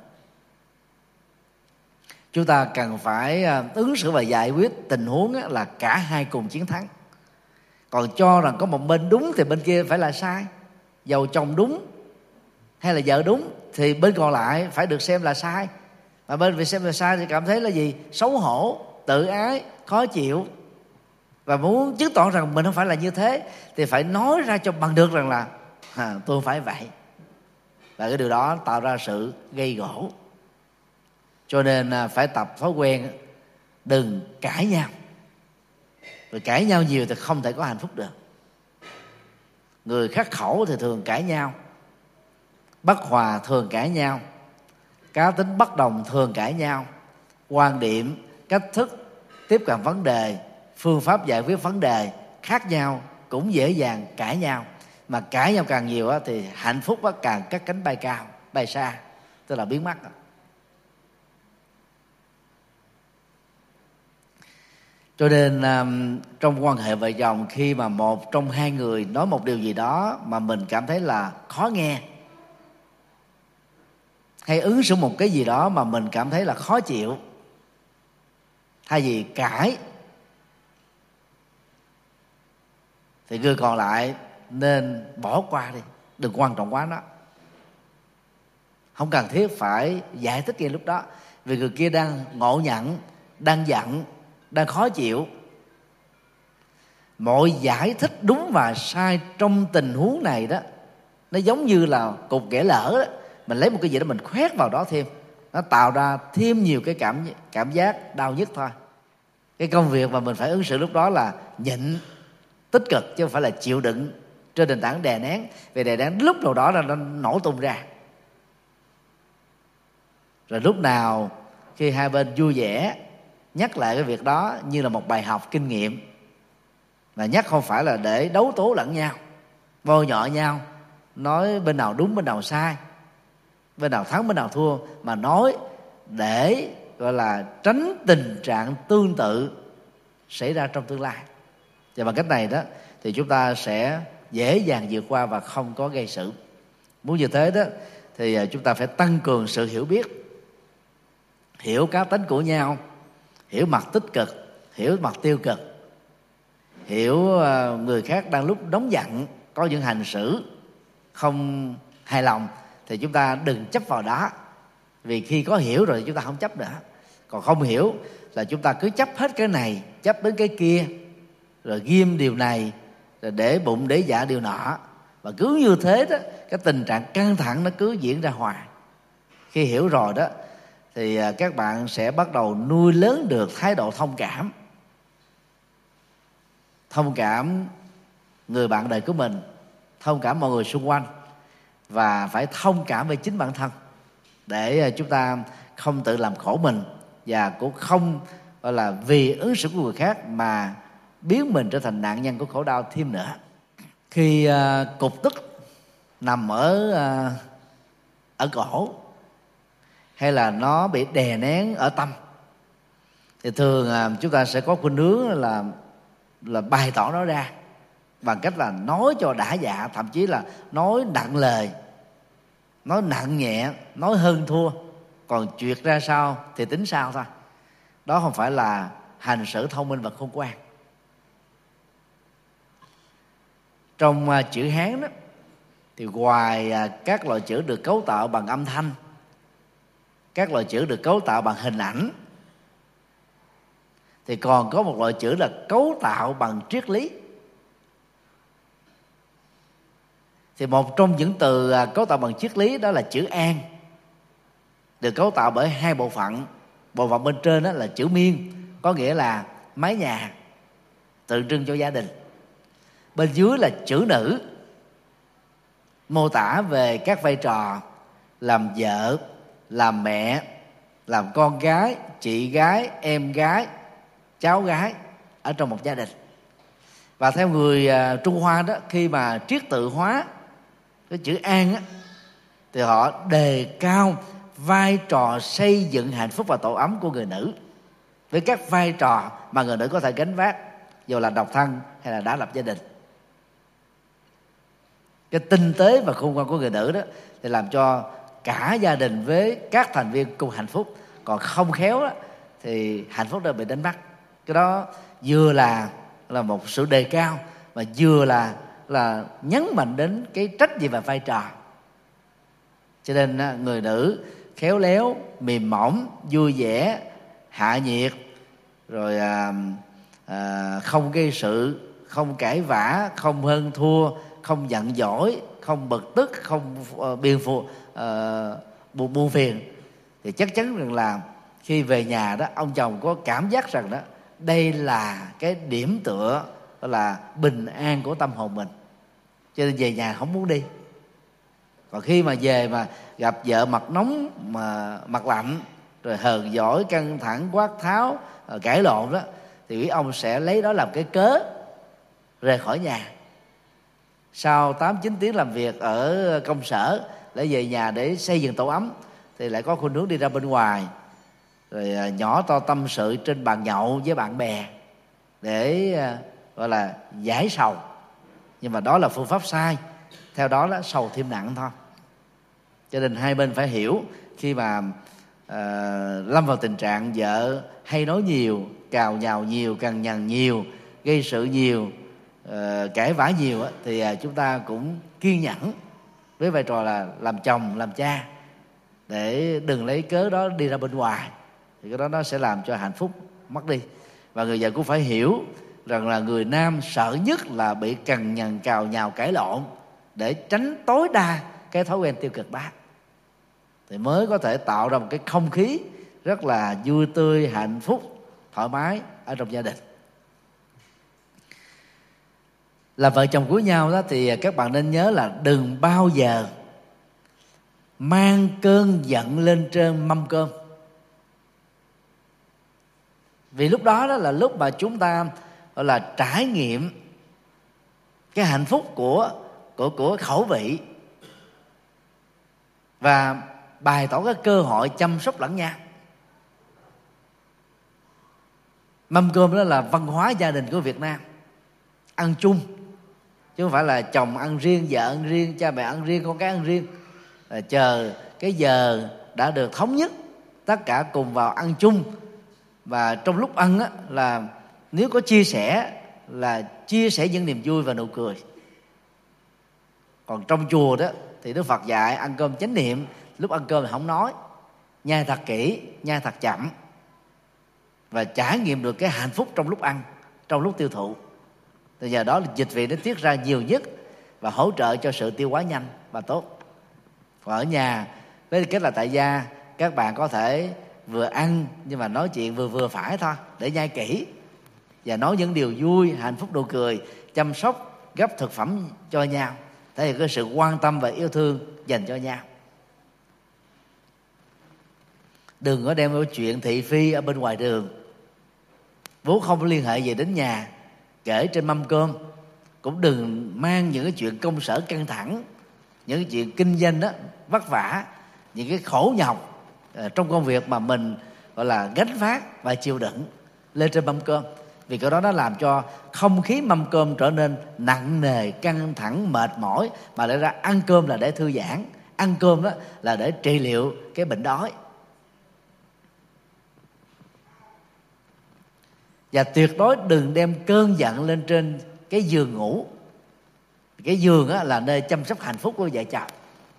Chúng ta cần phải ứng xử và giải quyết tình huống là cả hai cùng chiến thắng. Còn cho rằng có một bên đúng thì bên kia phải là sai, dầu chồng đúng hay là vợ đúng thì bên còn lại phải được xem là sai. Mà bên bị xem là sai thì cảm thấy là gì? Xấu hổ, tự ái, khó chịu. Và muốn chứng tỏ rằng mình không phải là như thế thì phải nói ra cho bằng được rằng là tôi không phải vậy. Và cái điều đó tạo ra sự gây gổ. Cho nên phải tập thói quen đừng cãi nhau. Vì cãi nhau nhiều thì không thể có hạnh phúc được. Người khắc khẩu thì thường cãi nhau, bất hòa thường cãi nhau, cá tính bất đồng thường cãi nhau, quan điểm, cách thức tiếp cận vấn đề, phương pháp giải quyết vấn đề khác nhau cũng dễ dàng cãi nhau. Mà cãi nhau càng nhiều thì hạnh phúc càng cất cánh bay cao, bay xa, tức là biến mất. Cho nên trong quan hệ vợ chồng, khi mà một trong hai người nói một điều gì đó mà mình cảm thấy là khó nghe, hay ứng xử một cái gì đó mà mình cảm thấy là khó chịu, thay vì cãi thì người còn lại nên bỏ qua đi, đừng quan trọng quá nó. Không cần thiết phải giải thích ngay lúc đó, vì người kia đang ngộ nhận, đang giận, đang khó chịu. Mọi giải thích đúng và sai trong tình huống này đó, nó giống như là cục ghẻ lở đó. Mình lấy một cái gì đó mình khoét vào đó thêm, nó tạo ra thêm nhiều cái cảm giác đau nhức thôi. Cái công việc mà mình phải ứng xử lúc đó là nhịn, tích cực, chứ không phải là chịu đựng trên nền tảng đè nén. Vì đè nén lúc nào đó là nó nổ tung ra. Rồi lúc nào khi hai bên vui vẻ nhắc lại cái việc đó như là một bài học kinh nghiệm, mà nhắc không phải là để đấu tố lẫn nhau, bôi nhọ nhau, nói bên nào đúng bên nào sai, bên nào thắng bên nào thua, mà nói để gọi là tránh tình trạng tương tự xảy ra trong tương lai. Và bằng cách này đó thì chúng ta sẽ dễ dàng vượt qua và không có gây sự. Muốn như thế đó thì chúng ta phải tăng cường sự hiểu biết, hiểu cá tính của nhau, hiểu mặt tích cực, hiểu mặt tiêu cực, hiểu người khác đang lúc nóng giận có những hành xử không hài lòng thì chúng ta đừng chấp vào đó. Vì khi có hiểu rồi chúng ta không chấp nữa. Còn không hiểu là chúng ta cứ chấp hết cái này, chấp đến cái kia, rồi ghim điều này, rồi để bụng để dạ điều nọ. Và cứ như thế đó, cái tình trạng căng thẳng nó cứ diễn ra hoài. Khi hiểu rồi đó thì các bạn sẽ bắt đầu nuôi lớn được thái độ thông cảm. Thông cảm người bạn đời của mình, thông cảm mọi người xung quanh, và phải thông cảm với chính bản thân, để chúng ta không tự làm khổ mình, và cũng không gọi là vì ứng xử của người khác mà biến mình trở thành nạn nhân của khổ đau thêm nữa. Khi cục tức nằm ở cổ, hay là nó bị đè nén ở tâm, thì thường chúng ta sẽ có khuynh hướng là bày tỏ nó ra bằng cách là nói cho đã dạ, thậm chí là nói nặng lời, nói nặng nhẹ, nói hơn thua, còn chuyện ra sao thì tính sao thôi. Đó không phải là hành xử thông minh và khôn ngoan. Trong chữ Hán đó thì ngoài các loại chữ được cấu tạo bằng âm thanh, các loại chữ được cấu tạo bằng hình ảnh, thì còn có một loại chữ là cấu tạo bằng triết lý. Thì một trong những từ cấu tạo bằng triết lý đó là chữ an, được cấu tạo bởi hai bộ phận. Bộ phận bên trên đó là chữ miên, có nghĩa là mái nhà, tượng trưng cho gia đình. Bên dưới là chữ nữ, mô tả về các vai trò làm vợ, làm mẹ, làm con gái, chị gái, em gái, cháu gái ở trong một gia đình. Và theo người Trung Hoa đó, khi mà triết tự hóa cái chữ an á, thì họ đề cao vai trò xây dựng hạnh phúc và tổ ấm của người nữ, với các vai trò mà người nữ có thể gánh vác, dù là độc thân hay là đã lập gia đình. Cái tinh tế và khôn ngoan của người nữ đó thì làm cho cả gia đình với các thành viên cùng hạnh phúc. Còn không khéo đó, thì hạnh phúc đã bị đánh mất. Cái đó vừa là một sự đề cao, mà vừa là nhấn mạnh đến cái trách nhiệm và vai trò. Cho nên người nữ khéo léo, mềm mỏng, vui vẻ, hạ nhiệt, rồi không gây sự, không cãi vã, không hơn thua, không giận dỗi, không bực tức, không buồn phiền, thì chắc chắn rằng là khi về nhà đó, ông chồng có cảm giác rằng đó đây là cái điểm tựa, là bình an của tâm hồn mình, cho nên về nhà không muốn đi. Còn khi mà về mà gặp vợ mặt nóng mà mặt lạnh, rồi hờn dỗi, căng thẳng, quát tháo, cãi lộn đó, thì quý ông sẽ lấy đó làm cái cớ rời khỏi nhà. Sau 8-9 tiếng làm việc ở công sở, để về nhà để xây dựng tổ ấm, thì lại có khuynh hướng đi ra bên ngoài, rồi nhỏ to tâm sự trên bàn nhậu với bạn bè để gọi là giải sầu. Nhưng mà đó là phương pháp sai, theo đó là sầu thêm nặng thôi. Cho nên hai bên phải hiểu, khi mà lâm vào tình trạng vợ hay nói nhiều, cào nhào nhiều, cằn nhằn nhiều, gây sự nhiều, cãi vã nhiều á, thì chúng ta cũng kiên nhẫn với vai trò là làm chồng, làm cha, để đừng lấy cớ đó đi ra bên ngoài, thì cái đó nó sẽ làm cho hạnh phúc mất đi. Và người vợ cũng phải hiểu rằng là người nam sợ nhất là bị cằn nhằn, cào nhào, cãi lộn, để tránh tối đa cái thói quen tiêu cực đó, thì mới có thể tạo ra một cái không khí rất là vui tươi, hạnh phúc, thoải mái ở trong gia đình. Là vợ chồng của nhau đó, thì các bạn nên nhớ là đừng bao giờ mang cơn giận lên trên mâm cơm. Vì lúc đó là lúc mà chúng ta gọi là trải nghiệm cái hạnh phúc của khẩu vị, và bày tỏ cái cơ hội chăm sóc lẫn nhau. Mâm cơm đó là văn hóa gia đình của Việt Nam, ăn chung, chứ không phải là chồng ăn riêng, vợ ăn riêng, cha mẹ ăn riêng, con cái ăn riêng. Chờ cái giờ đã được thống nhất, tất cả cùng vào ăn chung. Và trong lúc ăn á, là nếu có chia sẻ, là chia sẻ những niềm vui và nụ cười. Còn trong chùa đó thì Đức Phật dạy ăn cơm chánh niệm, lúc ăn cơm thì không nói, nhai thật kỹ, nhai thật chậm, và trải nghiệm được cái hạnh phúc trong lúc ăn, trong lúc tiêu thụ. Từ giờ đó là dịch vị nó tiết ra nhiều nhất và hỗ trợ cho sự tiêu hóa nhanh và tốt. Còn ở nhà với cách là tại gia, các bạn có thể vừa ăn nhưng mà nói chuyện vừa phải thôi, để nhai kỹ và nói những điều vui, hạnh phúc, nụ cười, chăm sóc, gấp thực phẩm cho nhau, thể hiện cái sự quan tâm và yêu thương dành cho nhau. Đừng có đem cái chuyện thị phi ở bên ngoài đường, vốn không liên hệ gì đến nhà, kể trên mâm cơm. Cũng đừng mang những cái chuyện công sở căng thẳng, những cái chuyện kinh doanh đó vất vả, những cái khổ nhọc trong công việc mà mình gọi là gánh vác và chịu đựng lên trên mâm cơm. Vì cái đó nó làm cho không khí mâm cơm trở nên nặng nề, căng thẳng, mệt mỏi. Mà để ra ăn cơm là để thư giãn, ăn cơm đó là để trị liệu cái bệnh đói. Và tuyệt đối đừng đem cơn giận lên trên cái giường ngủ. Cái giường á, là nơi chăm sóc hạnh phúc của vợ chồng,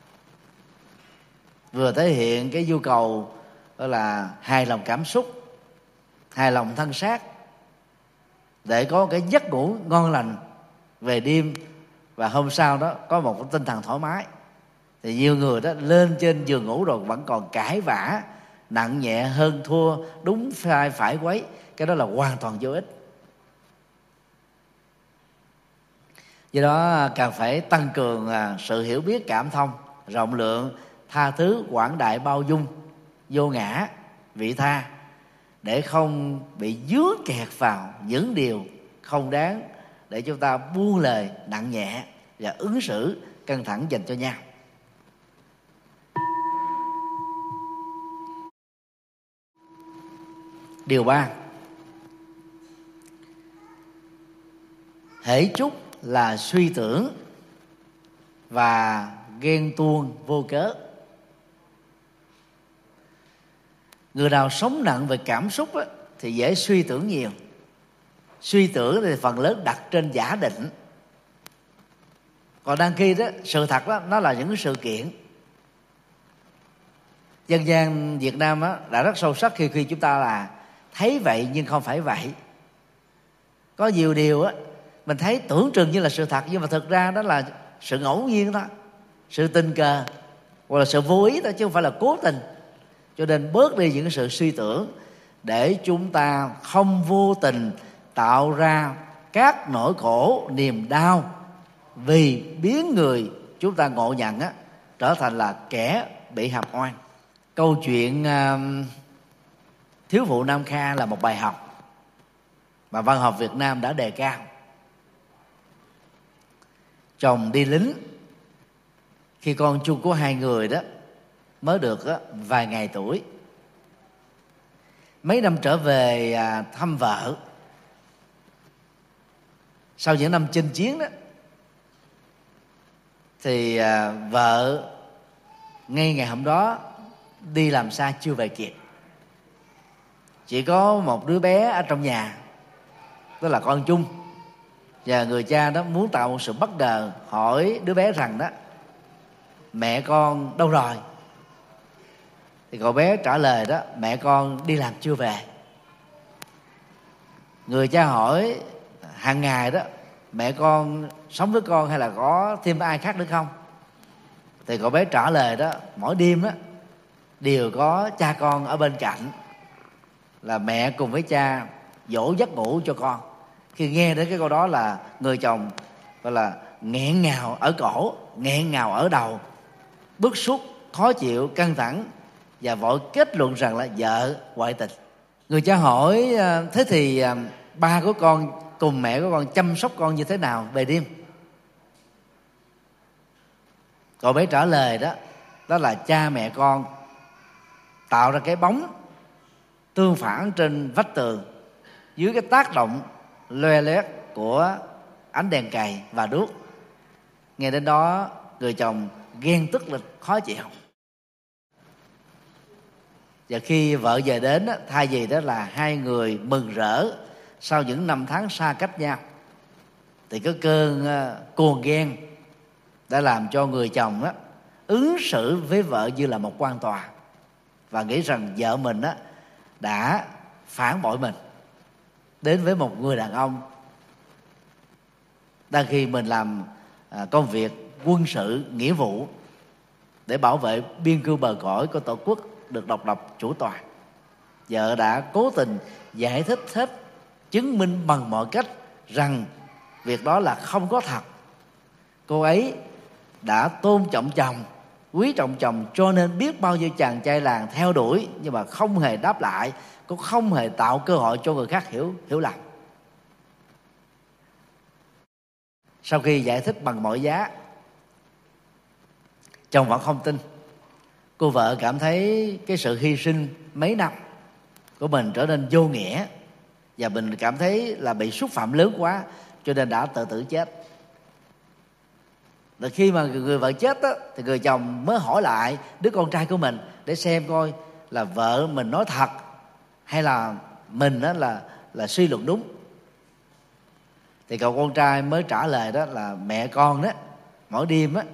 vừa thể hiện cái nhu cầu đó là hài lòng cảm xúc, hài lòng thân xác, để có cái giấc ngủ ngon lành về đêm, và hôm sau đó có một cái tinh thần thoải mái. Thì nhiều người đó lên trên giường ngủ rồi vẫn còn cãi vã, nặng nhẹ, hơn thua, đúng sai phải quấy, cái đó là hoàn toàn vô ích. Do đó càng phải tăng cường sự hiểu biết, cảm thông, rộng lượng, tha thứ, quảng đại, bao dung, vô ngã, vị tha, để không bị dướng kẹt vào những điều không đáng, để chúng ta buông lời nặng nhẹ và ứng xử căng thẳng dành cho nhau. Điều 3, hễ chút là suy tưởng và ghen tuông vô cớ. Người nào sống nặng về cảm xúc á, thì dễ suy tưởng nhiều. Suy tưởng thì phần lớn đặt trên giả định. Còn đăng khi đó, sự thật đó, nó là những sự kiện. Dân gian Việt Nam á, đã rất sâu sắc khi chúng ta là thấy vậy nhưng không phải vậy. Có nhiều điều á, mình thấy tưởng chừng như là sự thật, nhưng mà thực ra đó là sự ngẫu nhiên đó, sự tình cờ hoặc là sự vô ý đó, chứ không phải là cố tình. Cho nên bớt đi những sự suy tưởng, để chúng ta không vô tình tạo ra các nỗi khổ, niềm đau, vì biến người chúng ta ngộ nhận á, trở thành là kẻ bị hàm oan. Câu chuyện thiếu phụ Nam Kha là một bài học mà văn học Việt Nam đã đề cao. Chồng đi lính, khi con chung của hai người đó mới được vài ngày tuổi. Mấy năm trở về thăm vợ, sau những năm chinh chiến đó, thì vợ ngay ngày hôm đó đi làm xa chưa về kịp. Chỉ có một đứa bé ở trong nhà, tức là con chung. Và người cha đó muốn tạo một sự bất ngờ, hỏi đứa bé rằng đó, mẹ con đâu rồi? Thì cậu bé trả lời đó, mẹ con đi làm chưa về. Người cha hỏi hàng ngày đó, mẹ con sống với con hay là có thêm ai khác nữa không? Thì cậu bé trả lời đó, mỗi đêm đó đều có cha con ở bên cạnh, là mẹ cùng với cha dỗ giấc ngủ cho con. Khi nghe đến cái câu đó là người chồng gọi là nghẹn ngào ở cổ, nghẹn ngào ở đầu, bức xúc, khó chịu, căng thẳng, và vội kết luận rằng là vợ ngoại tình. Người cha hỏi thế thì ba của con cùng mẹ của con chăm sóc con như thế nào về đêm? Cậu bé trả lời đó là cha mẹ con tạo ra cái bóng tương phản trên vách tường dưới cái tác động loe loét của ánh đèn cày và đuốc. Nghe đến đó, người chồng ghen tức lên khó chịu. Và khi vợ về đến, thay vì đó là hai người mừng rỡ sau những năm tháng xa cách nhau, thì cái cơn cuồng ghen đã làm cho người chồng ứng xử với vợ như là một quan tòa, và nghĩ rằng vợ mình đã phản bội mình đến với một người đàn ông, đang khi mình làm công việc quân sự nghĩa vụ để bảo vệ biên cương bờ cõi của tổ quốc được độc lập chủ toàn. Vợ đã cố tình giải thích hết, chứng minh bằng mọi cách rằng việc đó là không có thật. Cô ấy đã tôn trọng chồng, quý trọng chồng, cho nên biết bao nhiêu chàng trai làng theo đuổi, nhưng mà không hề đáp lại, cũng không hề tạo cơ hội cho người khác hiểu lầm. Sau khi giải thích bằng mọi giá, chồng vẫn không tin. Cô vợ cảm thấy cái sự hy sinh mấy năm của mình trở nên vô nghĩa, và mình cảm thấy là bị xúc phạm lớn quá, cho nên đã tự tử chết. Rồi khi mà người vợ chết thì người chồng mới hỏi lại đứa con trai của mình để xem coi là vợ mình nói thật hay là mình là suy luận đúng. Thì cậu con trai mới trả lời đó là mẹ con đó mỗi đêm đó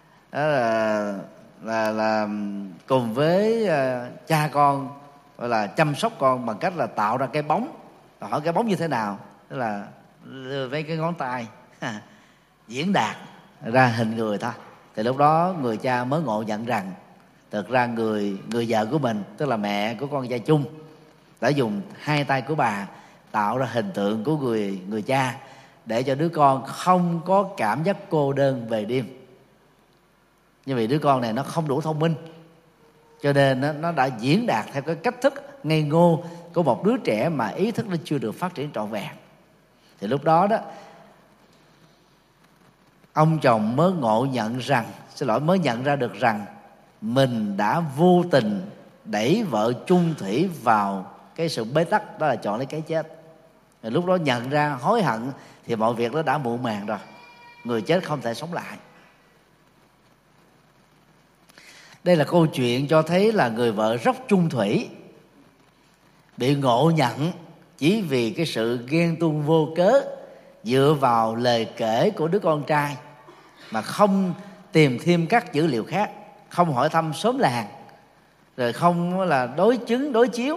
là cùng với cha con gọi là chăm sóc con bằng cách là tạo ra cái bóng. Hỏi cái bóng như thế nào? Tức là với cái ngón tay diễn đạt ra hình người thôi. Thì lúc đó người cha mới ngộ nhận rằng thực ra người vợ của mình, tức là mẹ của con trai chung, đã dùng hai tay của bà tạo ra hình tượng của người cha để cho đứa con không có cảm giác cô đơn về đêm. Như vậy đứa con này nó không đủ thông minh, cho nên nó đã diễn đạt theo cái cách thức ngây ngô của một đứa trẻ mà ý thức nó chưa được phát triển trọn vẹn. Thì lúc đó ông chồng mới mới nhận ra được rằng mình đã vô tình đẩy vợ chung thủy vào cái sự bế tắc, đó là chọn lấy cái chết. Rồi lúc đó nhận ra hối hận thì mọi việc nó đã muộn màng rồi, người chết không thể sống lại. Đây là câu chuyện cho thấy là người vợ rất chung thủy bị ngộ nhận chỉ vì cái sự ghen tuông vô cớ, dựa vào lời kể của đứa con trai mà không tìm thêm các dữ liệu khác, không hỏi thăm xóm làng, rồi không là đối chứng đối chiếu,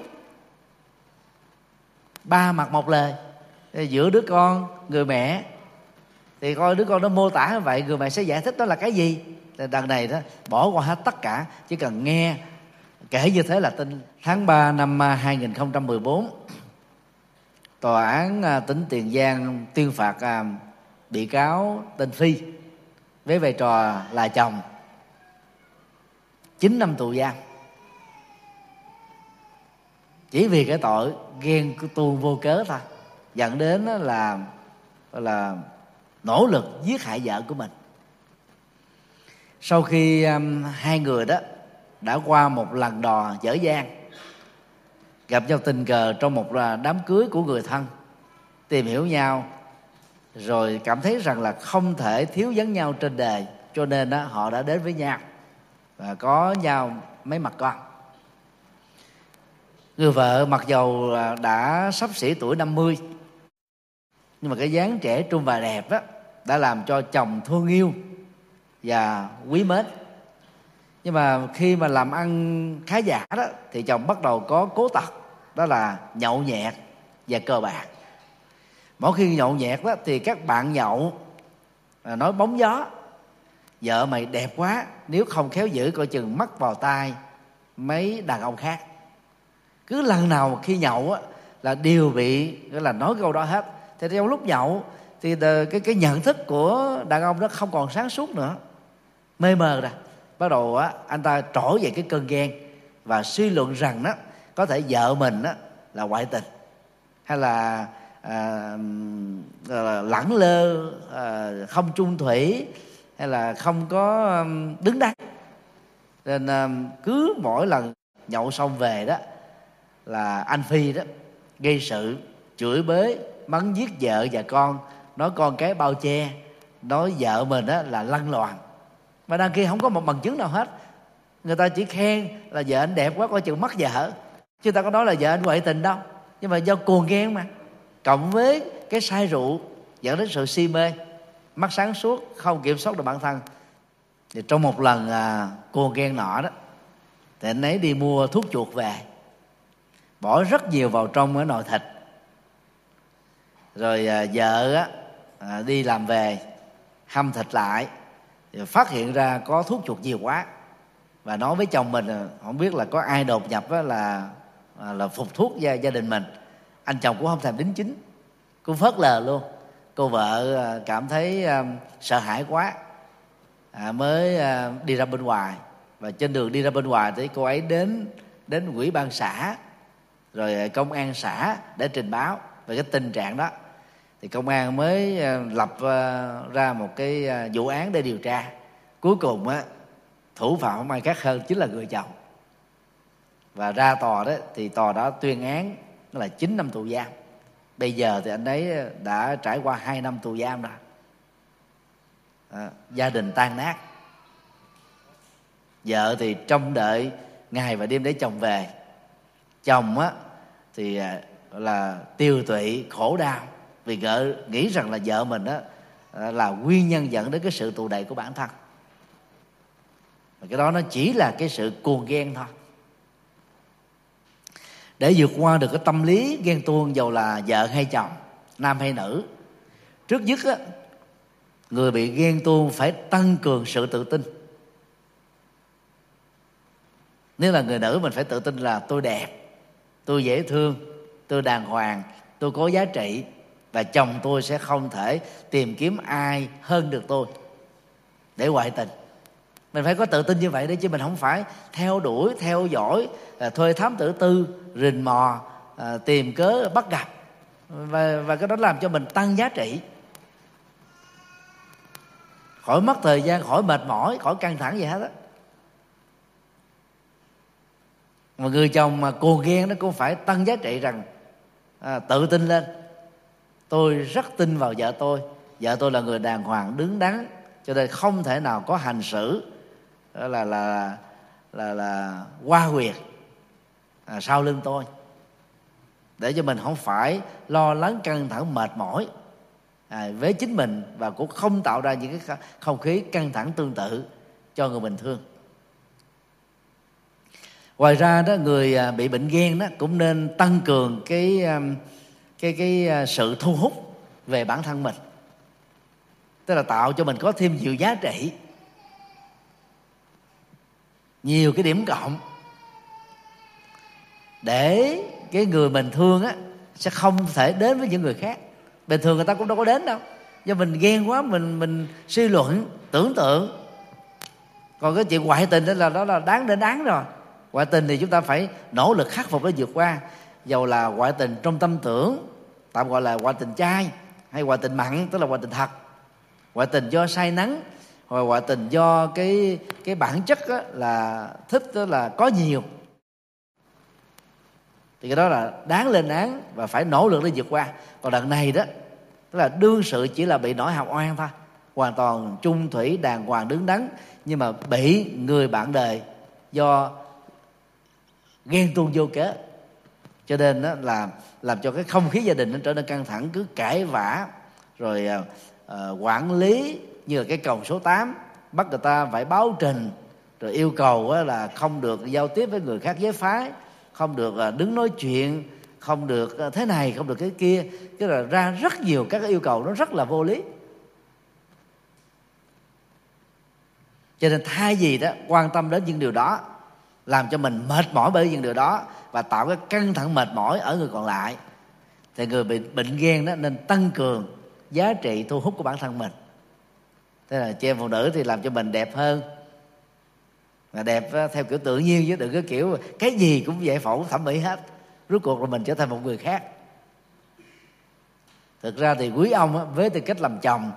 ba mặt một lời giữa đứa con người mẹ. Thì coi đứa con nó mô tả như vậy, người mẹ sẽ giải thích đó là cái gì. Đằng này đó bỏ qua hết tất cả, chỉ cần nghe kể như thế là tin. Tháng 3 năm 2014, tòa án tỉnh Tiền Giang tuyên phạt bị cáo tên Phi với vai trò là chồng 9 năm tù giam, chỉ vì cái tội ghen tuông vô cớ thôi, dẫn đến là nỗ lực giết hại vợ của mình. Sau khi hai người đó đã qua một lần đò dở dang, gặp nhau tình cờ trong một đám cưới của người thân, tìm hiểu nhau, rồi cảm thấy rằng là không thể thiếu vắng nhau trên đời, cho nên họ đã đến với nhau và có nhau mấy mặt con. Người vợ mặc dầu đã xấp xỉ tuổi 50, nhưng mà cái dáng trẻ trung và đẹp đó đã làm cho chồng thương yêu và quý mến. Nhưng mà khi mà làm ăn khá giả đó thì chồng bắt đầu có cố tật, đó là nhậu nhẹt và cờ bạc. Mỗi khi nhậu nhẹt đó thì các bạn nhậu nói bóng gió: vợ mày đẹp quá, nếu không khéo giữ coi chừng mắc vào tay mấy đàn ông khác. Cứ lần nào khi nhậu á là đều bị là nói câu đó hết. Thì trong lúc nhậu thì cái nhận thức của đàn ông nó không còn sáng suốt nữa, mê mờ rồi. Bắt đầu anh ta trỗi về cái cơn ghen và suy luận rằng đó có thể vợ mình là ngoại tình, hay là lẳng lơ, không chung thủy, hay là không có đứng đắn. Nên cứ mỗi lần nhậu xong về đó là anh Phi đó gây sự, chửi bới, mắng giết vợ và con, nói con cái bao che, nói vợ mình là lăng loàn. Mà đằng kia không có một bằng chứng nào hết. Người ta chỉ khen là vợ anh đẹp quá, coi chừng mắc vợ, chứ ta có nói là vợ anh ngoại tình đâu. Nhưng mà do cuồng ghen mà, cộng với cái say rượu dẫn đến sự si mê, mất sáng suốt, không kiểm soát được bản thân. Thì trong một lần cuồng ghen nọ đó, thì anh ấy đi mua thuốc chuột về, bỏ rất nhiều vào trong cái nồi thịt. Rồi vợ đi làm về hâm thịt lại, thì phát hiện ra có thuốc chuột nhiều quá, và nói với chồng mình không biết là có ai đột nhập là phục thuốc gia đình mình. Anh chồng cũng không thèm đính chính, cũng phớt lờ luôn. Cô vợ cảm thấy sợ hãi quá, mới đi ra bên ngoài. Và trên đường đi ra bên ngoài thì cô ấy đến ủy ban xã, rồi công an xã để trình báo về cái tình trạng đó. Thì công an mới lập ra một cái vụ án để điều tra. Cuối cùng thủ phạm không ai khác hơn chính là người chồng. Và ra tòa đó thì tòa đã tuyên án là 9 năm tù giam. Bây giờ thì anh ấy đã trải qua 2 năm tù giam rồi. Gia đình tan nát. Vợ thì trông đợi ngày và đêm để chồng về. Chồng thì là tiêu tụy, khổ đau vì nghĩ rằng là vợ mình là nguyên nhân dẫn đến cái sự tù đày của bản thân. Và cái đó nó chỉ là cái sự cuồng ghen thôi. Để vượt qua được cái tâm lý ghen tuông, dầu là vợ hay chồng, nam hay nữ, trước nhất người bị ghen tuông phải tăng cường sự tự tin. Nếu là người nữ, mình phải tự tin là tôi đẹp, tôi dễ thương, tôi đàng hoàng, tôi có giá trị, và chồng tôi sẽ không thể tìm kiếm ai hơn được tôi để ngoại tình. Mình phải có tự tin như vậy đấy, chứ mình không phải theo đuổi, theo dõi, thuê thám tử tư, rình mò, tìm cớ bắt gặp, và cái đó làm cho mình tăng giá trị, khỏi mất thời gian, khỏi mệt mỏi, khỏi căng thẳng gì hết á. Mà người chồng mà cuồng ghen nó cũng phải tăng giá trị rằng tự tin lên. Tôi rất tin vào vợ tôi. Vợ tôi là người đàng hoàng, đứng đắn, cho nên không thể nào có hành xử là qua quyệt sau lưng tôi, để cho mình không phải lo lắng, căng thẳng, mệt mỏi với chính mình, và cũng không tạo ra những cái không khí căng thẳng tương tự cho người mình thương. Ngoài ra đó, người bị bệnh ghen đó cũng nên tăng cường cái sự thu hút về bản thân mình, tức là tạo cho mình có thêm nhiều giá trị, nhiều cái điểm cộng, để cái người mình thương á sẽ không thể đến với những người khác. Bình thường người ta cũng đâu có đến đâu, do mình ghen quá, mình suy luận, tưởng tượng. Còn cái chuyện ngoại tình đó là đáng đến đáng rồi. Ngoại tình thì chúng ta phải nỗ lực khắc phục để vượt qua, dầu là ngoại tình trong tâm tưởng, tạm gọi là ngoại tình chay, hay ngoại tình mặn, tức là ngoại tình thật, ngoại tình do say nắng, hoặc ngoại tình do cái bản chất là thích, tức là có nhiều, thì cái đó là đáng lên án và phải nỗ lực để vượt qua. Còn đằng này đó, tức là đương sự chỉ là bị nổi hào oan thôi, hoàn toàn chung thủy, đàng hoàng, đứng đắn, nhưng mà bị người bạn đời do ghen tuông vô cớ, cho nên đó là làm cho cái không khí gia đình nó trở nên căng thẳng, cứ cãi vã, rồi quản lý như là cái cầu số 8, bắt người ta phải báo trình, rồi yêu cầu là không được giao tiếp với người khác giới phái, không được đứng nói chuyện, không được thế này, không được cái kia. Tức là ra rất nhiều các cái yêu cầu nó rất là vô lý. Cho nên thay vì đó quan tâm đến những điều đó, làm cho mình mệt mỏi bởi những điều đó và tạo cái căng thẳng mệt mỏi ở người còn lại, thì người bị bệnh ghen đó nên tăng cường giá trị thu hút của bản thân mình. Thế là chị em phụ nữ thì làm cho mình đẹp hơn, mà đẹp theo kiểu tự nhiên, chứ đừng có kiểu cái gì cũng giải phẫu thẩm mỹ hết, rốt cuộc là mình trở thành một người khác. Thực ra thì quý ông với tư cách làm chồng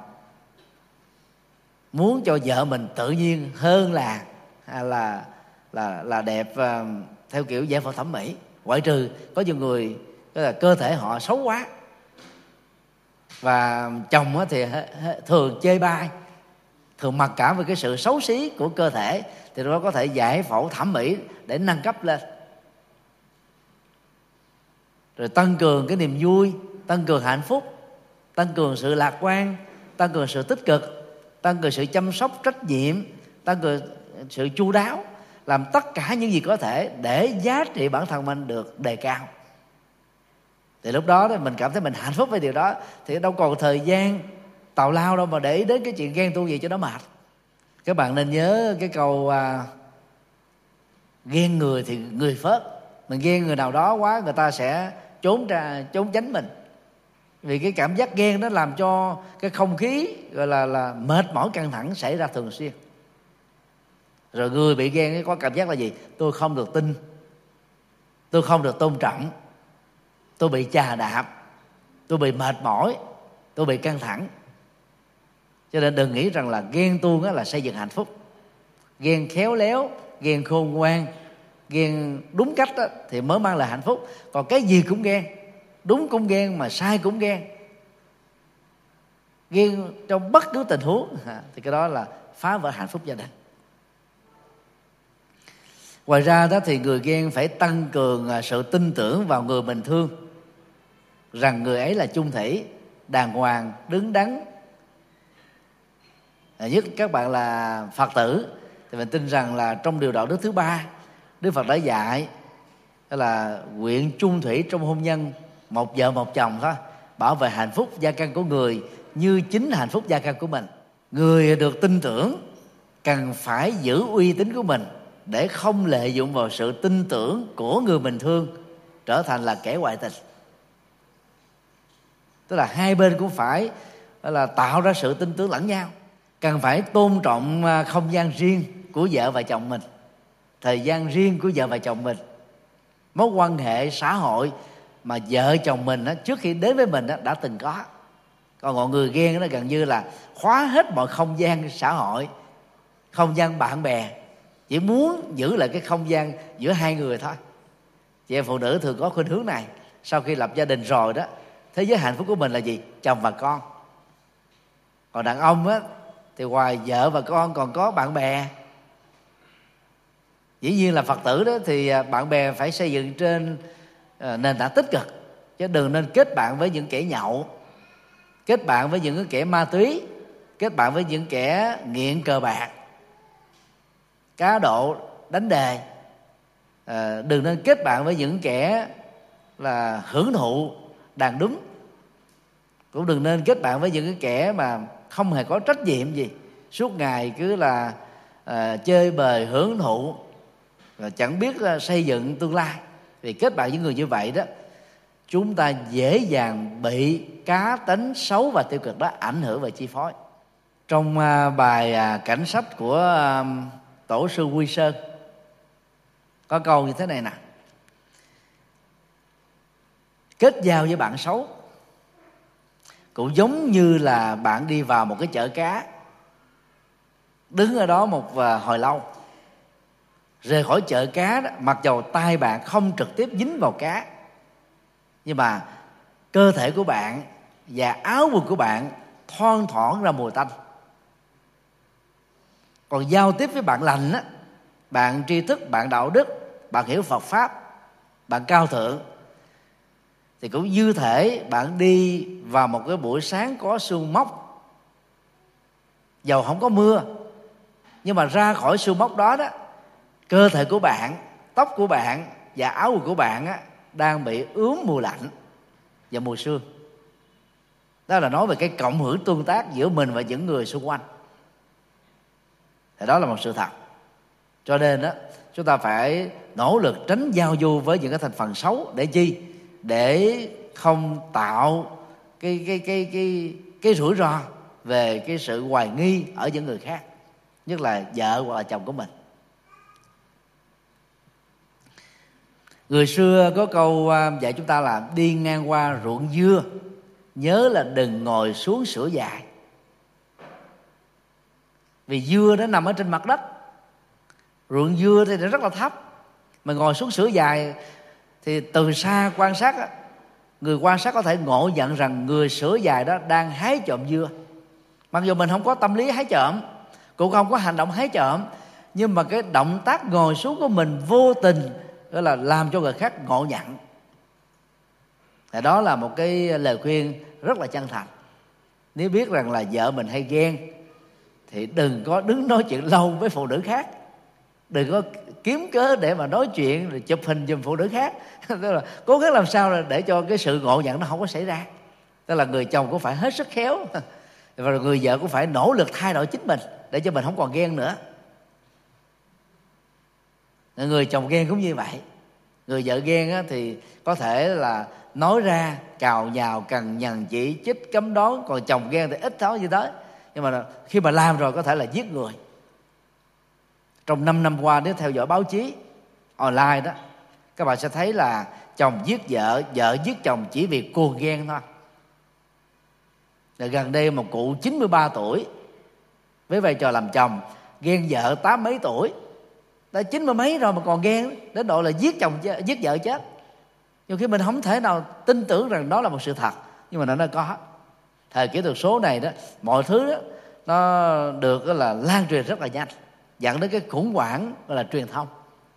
muốn cho vợ mình tự nhiên hơn là đẹp theo kiểu giải phẫu thẩm mỹ, ngoại trừ có nhiều người là cơ thể họ xấu quá, và chồng thì thường chê bai, thường mặc cảm về cái sự xấu xí của cơ thể, thì nó có thể giải phẫu thẩm mỹ để nâng cấp lên, rồi tăng cường cái niềm vui, tăng cường hạnh phúc, tăng cường sự lạc quan, tăng cường sự tích cực, tăng cường sự chăm sóc trách nhiệm, tăng cường sự chu đáo, làm tất cả những gì có thể để giá trị bản thân mình được đề cao. Thì lúc đó mình cảm thấy mình hạnh phúc với điều đó, thì đâu còn thời gian tào lao đâu mà để ý đến cái chuyện ghen tuông gì cho nó mệt. Các bạn nên nhớ cái câu ghen người thì người phớt. Mình ghen người nào đó quá, người ta sẽ trốn tránh mình, vì cái cảm giác ghen nó làm cho cái không khí gọi là mệt mỏi, căng thẳng xảy ra thường xuyên. Rồi người bị ghen có cảm giác là gì? Tôi không được tin, tôi không được tôn trọng, tôi bị chà đạp, tôi bị mệt mỏi, tôi bị căng thẳng. Cho nên đừng nghĩ rằng là ghen tuông là xây dựng hạnh phúc. Ghen khéo léo, ghen khôn ngoan, ghen đúng cách thì mới mang lại hạnh phúc. Còn cái gì cũng ghen, đúng cũng ghen mà sai cũng ghen, ghen trong bất cứ tình huống, thì cái đó là phá vỡ hạnh phúc gia đình. Ngoài ra đó thì người ghen phải tăng cường sự tin tưởng vào người mình thương, rằng người ấy là chung thủy, đàng hoàng, đứng đắn. Nhất các bạn là Phật tử thì mình tin rằng là trong điều đạo đức thứ 3, Đức Phật đã dạy đó là nguyện chung thủy trong hôn nhân, một vợ một chồng thôi, bảo vệ hạnh phúc gia căn của người như chính hạnh phúc gia căn của mình. Người được tin tưởng cần phải giữ uy tín của mình để không lợi dụng vào sự tin tưởng của người mình thương trở thành là kẻ ngoại tình. Tức là hai bên cũng phải là tạo ra sự tin tưởng lẫn nhau, cần phải tôn trọng không gian riêng của vợ và chồng mình, thời gian riêng của vợ và chồng mình, mối quan hệ xã hội mà vợ chồng mình trước khi đến với mình đã từng có. Còn mọi người ghen nó gần như là khóa hết mọi không gian xã hội, không gian bạn bè, chỉ muốn giữ lại cái không gian giữa hai người thôi. Chị em phụ nữ thường có khuynh hướng này. Sau khi lập gia đình rồi đó, thế giới hạnh phúc của mình là gì? Chồng và con. Còn đàn ông thì ngoài vợ và con còn có bạn bè. Dĩ nhiên là Phật tử đó thì bạn bè phải xây dựng trên nền tảng tích cực, chứ đừng nên kết bạn với những kẻ nhậu, kết bạn với những kẻ ma túy, kết bạn với những kẻ nghiện cờ bạc, cá độ, đánh đề. Đừng nên kết bạn với những kẻ là hưởng thụ đàn đúng. Cũng đừng nên kết bạn với những cái kẻ mà không hề có trách nhiệm gì, suốt ngày cứ là chơi bời hưởng thụ và chẳng biết xây dựng tương lai. Vì kết bạn với người như vậy đó, chúng ta dễ dàng bị cá tính xấu và tiêu cực đó ảnh hưởng và chi phối. Trong bài cảnh sách của tổ sư Quy Sơn có câu như thế này nè: kết giao với bạn xấu cũng giống như là bạn đi vào một cái chợ cá, đứng ở đó một hồi lâu, rời khỏi chợ cá đó, mặc dầu tay bạn không trực tiếp dính vào cá, nhưng mà cơ thể của bạn và áo quần của bạn thoang thoảng ra mùi tanh. Còn giao tiếp với bạn lành á, bạn tri thức, bạn đạo đức, bạn hiểu Phật pháp, bạn cao thượng, thì cũng như thể bạn đi vào một cái buổi sáng có sương mốc, dầu không có mưa, nhưng mà ra khỏi sương mốc đó đó, cơ thể của bạn, tóc của bạn và áo quần của bạn đang bị ướm mùi lạnh và mùi sương. Đó là nói về cái cộng hưởng tương tác giữa mình và những người xung quanh. Thì đó là một sự thật. Cho nên đó, chúng ta phải nỗ lực tránh giao du với những cái thành phần xấu. Để chi? Để không tạo cái rủi ro về cái sự hoài nghi ở những người khác, nhất là vợ hoặc là chồng của mình. Người xưa có câu dạy chúng ta là đi ngang qua ruộng dưa, nhớ là đừng ngồi xuống sữa dài. Vì dưa nó nằm ở trên mặt đất, ruộng dưa thì nó rất là thấp, mà ngồi xuống sữa dài thì từ xa quan sát, người quan sát có thể ngộ nhận rằng người sữa dài đó đang hái trộm dưa. Mặc dù mình không có tâm lý hái trộm, cũng không có hành động hái trộm, nhưng mà cái động tác ngồi xuống của mình vô tình đó là làm cho người khác ngộ nhận. Thì đó là một cái lời khuyên rất là chân thành. Nếu biết rằng là vợ mình hay ghen thì đừng có đứng nói chuyện lâu với phụ nữ khác, đừng có kiếm cớ để mà nói chuyện rồi chụp hình giùm phụ nữ khác. Tức là cố gắng làm sao để cho cái sự ngộ nhận nó không có xảy ra. Tức là người chồng cũng phải hết sức khéo, và người vợ cũng phải nỗ lực thay đổi chính mình để cho mình không còn ghen nữa. Người chồng ghen cũng như vậy. Người vợ ghen thì có thể là nói ra cào nhào, cằn nhằn, chỉ trích, cấm đoán. Còn chồng ghen thì ít nói như thế, nhưng mà khi mà làm rồi có thể là giết người. Trong 5 năm qua, nếu theo dõi báo chí online đó, các bạn sẽ thấy là chồng giết vợ, vợ giết chồng chỉ vì cuồng ghen thôi. Gần đây một cụ 93 tuổi với vai trò làm chồng ghen vợ 80 mấy tuổi, đã 90 mấy rồi mà còn ghen đến độ là giết chồng, giết vợ chết. Nhưng khi mình không thể nào tin tưởng rằng đó là một sự thật, nhưng mà nó có. Thời kỹ thuật số này đó, mọi thứ đó nó được là lan truyền rất là nhanh, dẫn đến cái khủng hoảng gọi là truyền thông.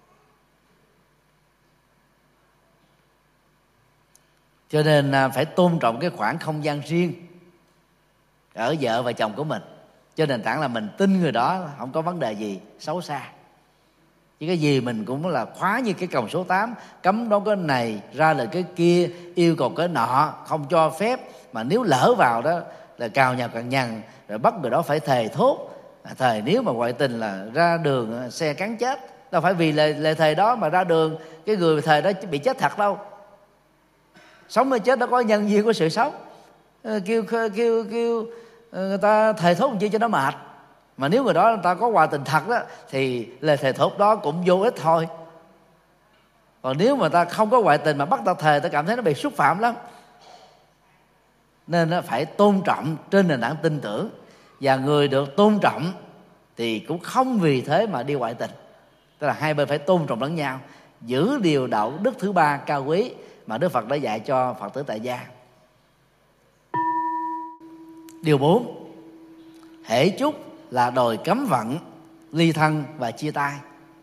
Cho nên phải tôn trọng cái khoảng không gian riêng ở vợ và chồng của mình, cho nền tảng là mình tin người đó không có vấn đề gì xấu xa. Chứ cái gì mình cũng là khóa như cái còng số 8, cấm đoán cái này, ra lời cái kia, yêu cầu cái nọ, không cho phép. Mà nếu lỡ vào đó là cào nhào cằn nhằn, rồi bắt người đó phải thề thốt. Thề nếu mà ngoại tình là ra đường xe cán chết. Đâu phải vì lời thề đó mà ra đường cái người thề đó bị chết thật đâu. Sống hay chết đó có nhân duyên của sự sống. kêu người ta thề thốt chi cho nó mệt. Mà nếu người đó người ta có hòa tình thật đó thì lời thề thốt đó cũng vô ích thôi. Còn nếu mà ta không có ngoại tình mà bắt ta thề, ta cảm thấy nó bị xúc phạm lắm. Nên nó phải tôn trọng trên nền tảng tin tưởng. Và người được tôn trọng thì cũng không vì thế mà đi ngoại tình. Tức là hai bên phải tôn trọng lẫn nhau, giữ điều đạo đức thứ ba cao quý mà Đức Phật đã dạy cho Phật tử tại gia. Điều 4, hễ chúc là đòi cấm vận, ly thân và chia tay.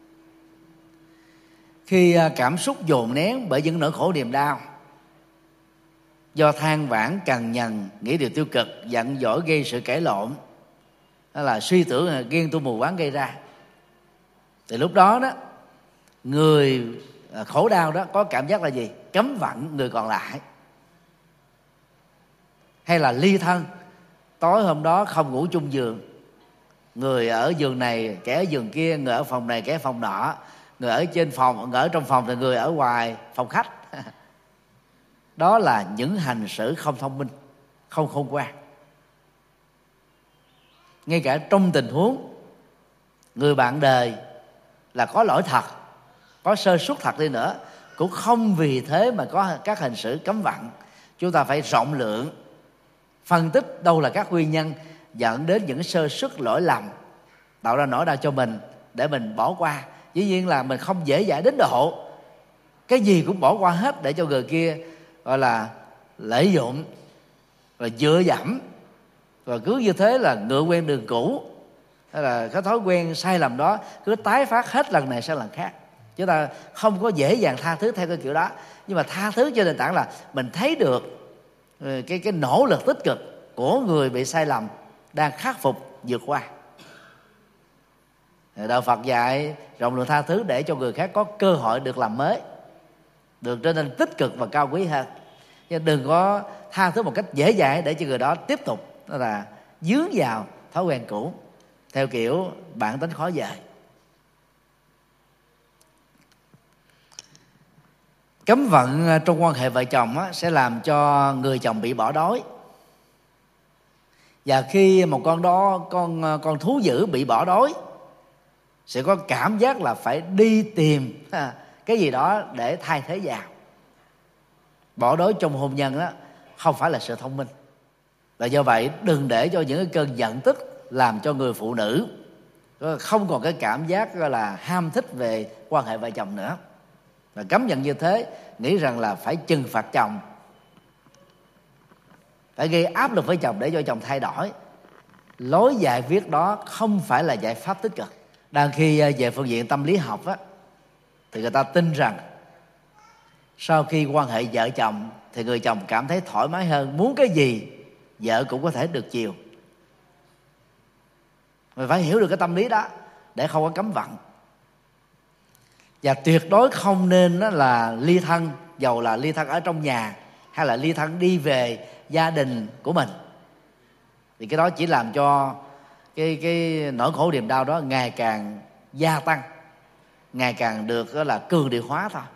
Khi cảm xúc dồn nén bởi những nỗi khổ niềm đau, do than vãn cằn nhằn, nghĩ điều tiêu cực, giận dỗi gây sự cãi lộn, đó là suy tưởng, ghen tuông mù quáng gây ra, thì lúc đó đó người khổ đau đó có cảm giác là gì? Cấm vận người còn lại. Hay là ly thân, tối hôm đó không ngủ chung giường, người ở giường này kẻ ở giường kia, người ở phòng này kẻ ở phòng nọ, người ở trên phòng, người ở trong phòng thì người ở ngoài phòng khách. Đó là những hành xử không thông minh, không khôn ngoan. Ngay cả trong tình huống người bạn đời là có lỗi thật, có sơ suất thật đi nữa, cũng không vì thế mà có các hành xử cấm vận. Chúng ta phải rộng lượng phân tích đâu là các nguyên nhân dẫn đến những sơ suất lỗi lầm, tạo ra nỗi đau cho mình để mình bỏ qua. Dĩ nhiên là mình không dễ dãi đến độ cái gì cũng bỏ qua hết để cho người kia gọi là lợi dụng rồi dựa dẫm, rồi cứ như thế là ngựa quen đường cũ, hay là cái thói quen sai lầm đó cứ tái phát hết lần này sang lần khác. Chúng ta không có dễ dàng tha thứ theo cái kiểu đó. Nhưng mà tha thứ trên nền tảng là mình thấy được cái nỗ lực tích cực của người bị sai lầm đang khắc phục vượt qua. Đạo Phật dạy rộng lượng tha thứ để cho người khác có cơ hội được làm mới, được trở nên tích cực và cao quý hơn. Nhưng đừng có tha thứ một cách dễ dãi để cho người đó tiếp tục đó là dướng vào thói quen cũ theo kiểu bản tính khó dời. Cấm vận trong quan hệ vợ chồng sẽ làm cho người chồng bị bỏ đói. Và khi một con thú dữ bị bỏ đói, sẽ có cảm giác là phải đi tìm cái gì đó để thay thế vào. Bỏ đói trong hôn nhân đó không phải là sự thông minh. Và do vậy đừng để cho những cái cơn giận tức làm cho người phụ nữ không còn cái cảm giác gọi là ham thích về quan hệ vợ chồng nữa. Và cấm giận như thế, nghĩ rằng là phải trừng phạt chồng, phải gây áp lực với chồng để cho chồng thay đổi. Lối giải quyết đó không phải là giải pháp tích cực. Đang khi về phương diện tâm lý học thì người ta tin rằng sau khi quan hệ vợ chồng thì người chồng cảm thấy thoải mái hơn, muốn cái gì vợ cũng có thể được chiều. Mình phải hiểu được cái tâm lý đó để không có cấm vận. Và tuyệt đối không nên là ly thân, dầu là ly thân ở trong nhà hay là ly thân đi về gia đình của mình. Thì cái đó chỉ làm cho cái nỗi khổ niềm đau đó ngày càng gia tăng, ngày càng được là cường điệu hóa thôi.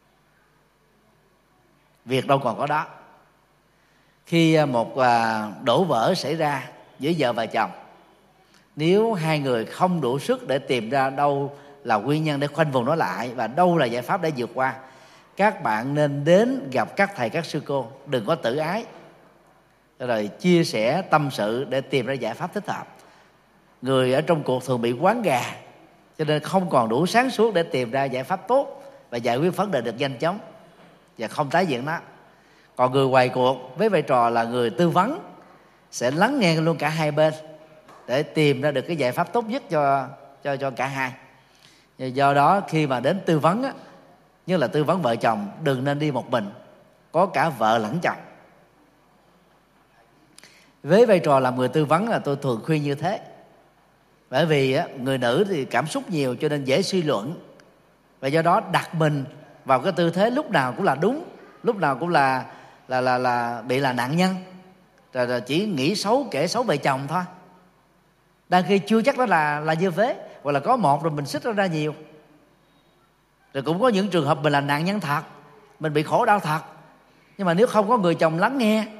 Việc đâu còn có đó. Khi một đổ vỡ xảy ra giữa vợ và chồng, nếu hai người không đủ sức để tìm ra đâu là nguyên nhân để khoanh vùng nó lại và đâu là giải pháp để vượt qua, các bạn nên đến gặp các thầy các sư cô. Đừng có tự ái, rồi chia sẻ tâm sự để tìm ra giải pháp thích hợp. Người ở trong cuộc thường bị quán gà, cho nên không còn đủ sáng suốt để tìm ra giải pháp tốt và giải quyết vấn đề được nhanh chóng và không tái diễn nó. Còn người ngoài cuộc với vai trò là người tư vấn sẽ lắng nghe luôn cả hai bên để tìm ra được cái giải pháp tốt nhất cho cả hai. Do đó khi mà đến tư vấn như là tư vấn vợ chồng, đừng nên đi một mình, có cả vợ lẫn chồng. Với vai trò làm người tư vấn là tôi thường khuyên như thế. Bởi vì người nữ thì cảm xúc nhiều cho nên dễ suy luận, và do đó đặt mình vào cái tư thế lúc nào cũng là đúng, lúc nào cũng là bị là nạn nhân, rồi chỉ nghĩ xấu kể xấu về chồng thôi, đang khi chưa chắc đó là như thế, hoặc là có một rồi mình xích ra nhiều. Rồi cũng có những trường hợp mình là nạn nhân thật, mình bị khổ đau thật, nhưng mà nếu không có người chồng lắng nghe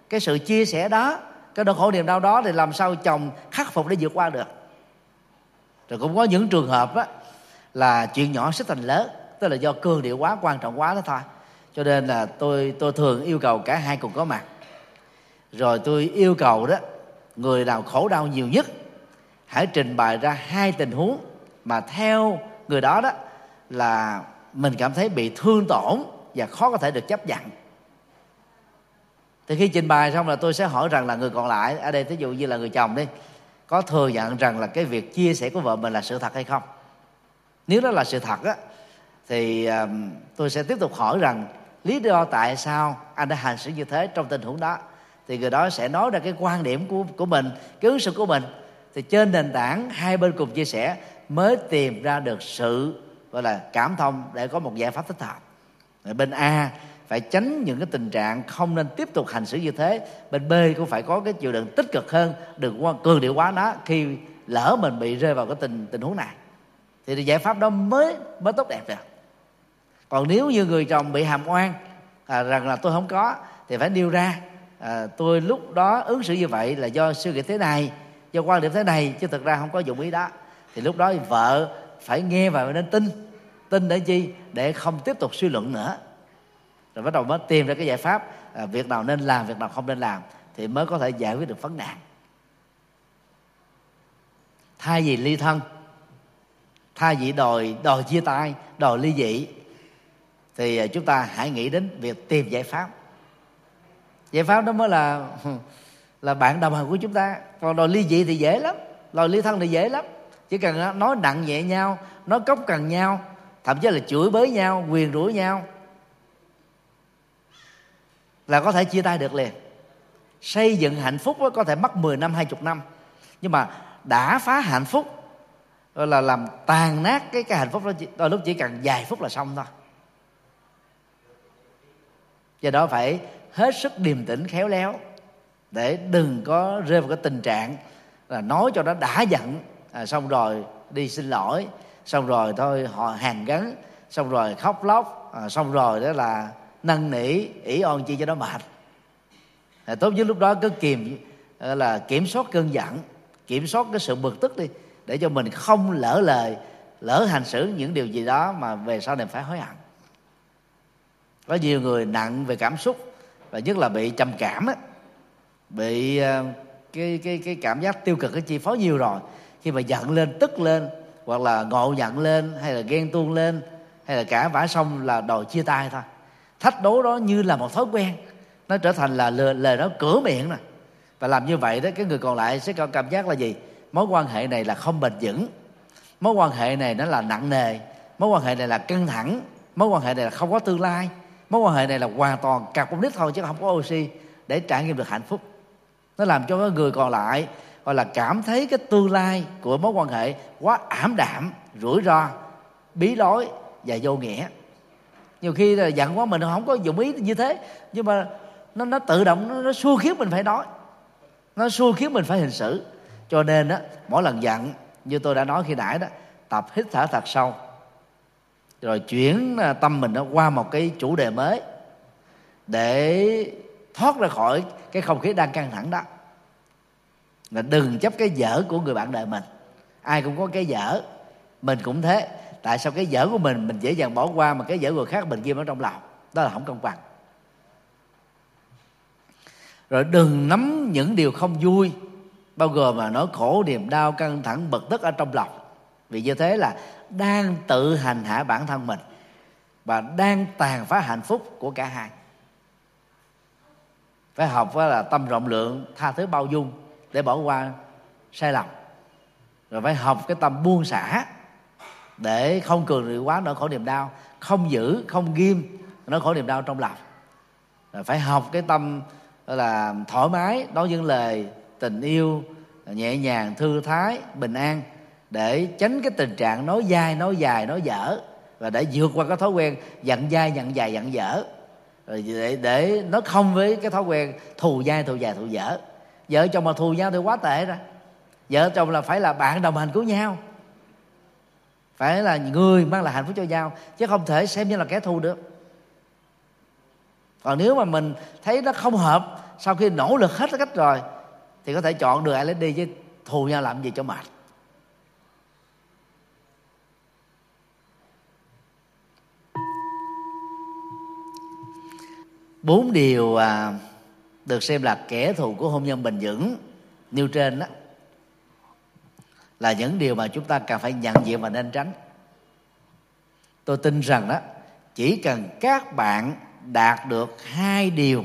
cái sự chia sẻ đó, cái nỗi khổ niềm đau đó, thì làm sao chồng khắc phục để vượt qua được. Rồi cũng có những trường hợp á, là chuyện nhỏ xích thành lớn, tức là do cương điệu quá, quan trọng quá đó thôi. Cho nên là tôi thường yêu cầu cả hai cùng có mặt. Rồi tôi yêu cầu đó, người nào khổ đau nhiều nhất hãy trình bày ra 2 tình huống mà theo người đó đó là mình cảm thấy bị thương tổn và khó có thể được chấp nhận. Thì khi trình bày xong là tôi sẽ hỏi rằng là người còn lại, ở đây ví dụ như là người chồng đi, có thừa nhận rằng là cái việc chia sẻ của vợ mình là sự thật hay không. Nếu đó là sự thật á, thì tôi sẽ tiếp tục hỏi rằng lý do tại sao anh đã hành xử như thế trong tình huống đó. Thì người đó sẽ nói ra cái quan điểm của mình, cái ứng xử của mình. Thì trên nền tảng hai bên cùng chia sẻ mới tìm ra được sự gọi là cảm thông để có một giải pháp thích hợp. Bên A phải tránh những cái tình trạng không nên tiếp tục hành xử như thế. Bên B cũng phải có cái chịu đựng tích cực hơn, đừng cường điệu quá nó khi lỡ mình bị rơi vào cái tình huống này. Thì giải pháp đó mới tốt đẹp được. Còn nếu như người chồng bị hàm oan rằng là tôi không có, thì phải nêu ra tôi lúc đó ứng xử như vậy là do suy nghĩ thế này, do quan điểm thế này, chứ thực ra không có dụng ý đó. Thì lúc đó vợ phải nghe và nên tin để chi? Để không tiếp tục suy luận nữa. Rồi bắt đầu mới tìm ra cái giải pháp, việc nào nên làm, việc nào không nên làm, thì mới có thể giải quyết được vấn nạn. Thay vì ly thân, thay vì đòi chia tay, đòi ly dị, thì chúng ta hãy nghĩ đến việc tìm giải pháp. Giải pháp đó mới là bạn đồng hành của chúng ta. Còn đòi ly dị thì dễ lắm, đòi ly thân thì dễ lắm. Chỉ cần nói nặng nhẹ nhau, nói cốc cằn nhau, thậm chí là chửi bới nhau, nguyền rủa nhau, là có thể chia tay được liền. Xây dựng hạnh phúc có thể mất 10 năm, 20 năm, nhưng mà đã phá hạnh phúc, gọi là làm tàn nát cái hạnh phúc đó, đôi lúc chỉ cần vài phút là xong thôi. Do đó phải hết sức điềm tĩnh khéo léo, để đừng có rơi vào cái tình trạng là nói cho nó đã giận, xong rồi đi xin lỗi, xong rồi thôi họ hàn gắn, xong rồi khóc lóc, xong rồi đó là năn nỉ ỷ on chi cho nó mệt. Tốt nhất lúc đó cứ kiểm soát cơn giận, kiểm soát cái sự bực tức đi, để cho mình không lỡ lời, lỡ hành xử những điều gì đó mà về sau này phải hối hận. Có nhiều người nặng về cảm xúc, và nhất là bị trầm cảm á, bị cái cảm giác tiêu cực cái chi phối nhiều rồi. Khi mà giận lên, tức lên, hoặc là ngộ nhận lên, hay là ghen tuông lên, hay là cả vả xong là đòi chia tay thôi. Thách đố đó như là một thói quen, nó trở thành là lời đó cửa miệng nè. Và làm như vậy đó, cái người còn lại sẽ có cảm giác là gì? Mối quan hệ này là không bền vững, mối quan hệ này nó là nặng nề, mối quan hệ này là căng thẳng, mối quan hệ này là không có tương lai, mối quan hệ này là hoàn toàn carbonic thôi chứ không có oxy để trải nghiệm được hạnh phúc. Nó làm cho cái người còn lại gọi là cảm thấy cái tương lai của mối quan hệ quá ảm đạm, rủi ro, bí lối và vô nghĩa. Nhiều khi là giận quá mình không có dụng ý như thế, nhưng mà nó tự động nó xua khiến mình phải nói, nó xua khiến mình phải hành xử. Cho nên á, mỗi lần giận, như tôi đã nói khi nãy đó, tập hít thở thật sâu, rồi chuyển tâm mình nó qua một cái chủ đề mới để thoát ra khỏi cái không khí đang căng thẳng đó. Là đừng chấp cái dở của người bạn đời mình. Ai cũng có cái dở, mình cũng thế. Tại sao cái dở của mình dễ dàng bỏ qua, mà cái dở người khác mình ghim ở trong lòng? Đó là không công bằng. Rồi đừng nắm những điều không vui, bao gồm là nỗi khổ, niềm đau, căng thẳng, bực tức ở trong lòng. Vì như thế là đang tự hành hạ bản thân mình và đang tàn phá hạnh phúc của cả hai. Phải học là tâm rộng lượng, tha thứ bao dung để bỏ qua sai lầm. Rồi phải học cái tâm buông xả để không cường điệu quá nỗi khổ niềm đau, không giữ, không ghim nỗi khổ niềm đau trong lòng. Rồi phải học cái tâm là thoải mái đối với những lời tình yêu, nhẹ nhàng, thư thái, bình an, để tránh cái tình trạng nói dai, nói dài, nói dở, và để vượt qua cái thói quen giận dai, giận dài, giận dở. Rồi để nó không với cái thói quen thù dai, thù dài, thù dở. Vợ chồng mà thù nhau thì quá tệ rồi. Vợ chồng là phải là bạn đồng hành của nhau, phải là người mang lại hạnh phúc cho nhau, chứ không thể xem như là kẻ thù được. Còn nếu mà mình thấy nó không hợp, sau khi nỗ lực hết cách rồi thì có thể chọn đường ai lấy đi, chứ thù nhau làm gì cho mệt. Bốn điều được xem là kẻ thù của hôn nhân bền vững nêu trên đó là những điều mà chúng ta cần phải nhận diện và nên tránh. Tôi tin rằng đó, chỉ cần các bạn đạt được 2 điều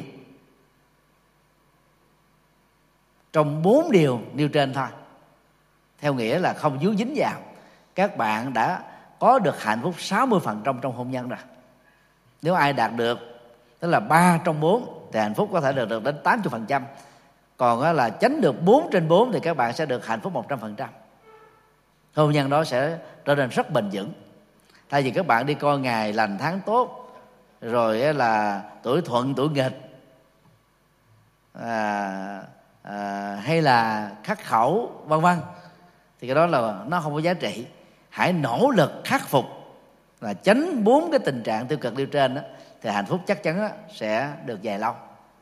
trong 4 điều nêu trên thôi, theo nghĩa là không dướng dính vào, các bạn đã có được hạnh phúc 60% trong hôn nhân rồi. Nếu ai đạt được tức là 3 trong 4 thì hạnh phúc có thể được đến 80%. Còn là tránh được 4 trên 4 thì các bạn sẽ được hạnh phúc 100%. Hôn nhân đó sẽ trở nên rất bền vững. Thay vì các bạn đi coi ngày lành tháng tốt, rồi là tuổi thuận tuổi nghịch, hay là khắc khẩu vân vân, thì cái đó là nó không có giá trị. Hãy nỗ lực khắc phục là tránh 4 cái tình trạng tiêu cực nêu trên đó, thì hạnh phúc chắc chắn sẽ được dài lâu.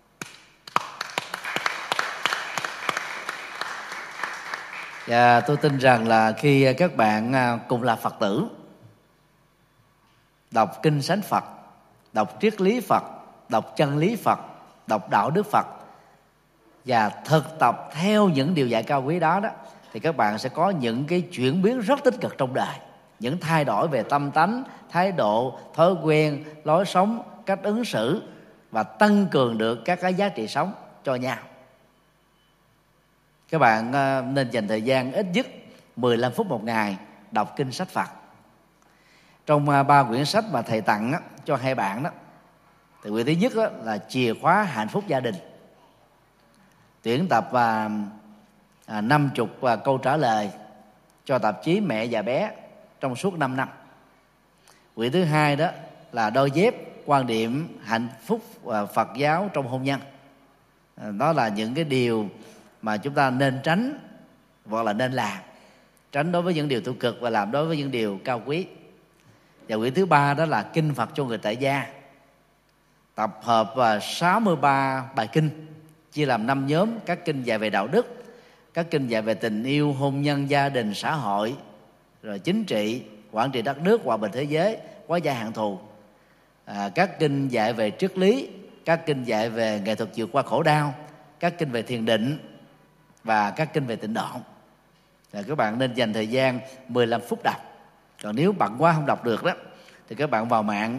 Và tôi tin rằng là khi các bạn cùng là Phật tử, đọc kinh sách Phật, đọc triết lý Phật, đọc chân lý Phật, đọc đạo đức Phật và thực tập theo những điều dạy cao quý đó, thì các bạn sẽ có những cái chuyển biến rất tích cực trong đời, những thay đổi về tâm tánh, thái độ, thói quen, lối sống, cách ứng xử, và tăng cường được các cái giá trị sống cho nhau. Các bạn nên dành thời gian ít nhất 15 phút một ngày đọc kinh sách Phật. Trong 3 quyển sách mà thầy tặng cho hai bạn đó, thì quyển thứ nhất là Chìa khóa hạnh phúc gia đình, tuyển tập 50 câu trả lời cho tạp chí Mẹ và Bé trong suốt 5 năm. Quyển thứ hai đó là Đôi dép, quan điểm hạnh phúc và Phật giáo trong hôn nhân. Đó là những cái điều mà chúng ta nên tránh hoặc là nên làm, tránh đối với những điều tiêu cực và làm đối với những điều cao quý. Và quyển thứ ba đó là Kinh Phật cho người tại gia, tập hợp 63 bài kinh, chia làm 5 nhóm: các kinh dạy về đạo đức, các kinh dạy về tình yêu, hôn nhân, gia đình, xã hội, rồi chính trị, quản trị đất nước, hòa bình thế giới, hóa giải hạn thù, các kinh dạy về triết lý, các kinh dạy về nghệ thuật vượt qua khổ đau, các kinh về thiền định và các kinh về tịnh độ. Các bạn nên dành thời gian 15 phút đọc. Còn nếu bận quá không đọc được đó, thì các bạn vào mạng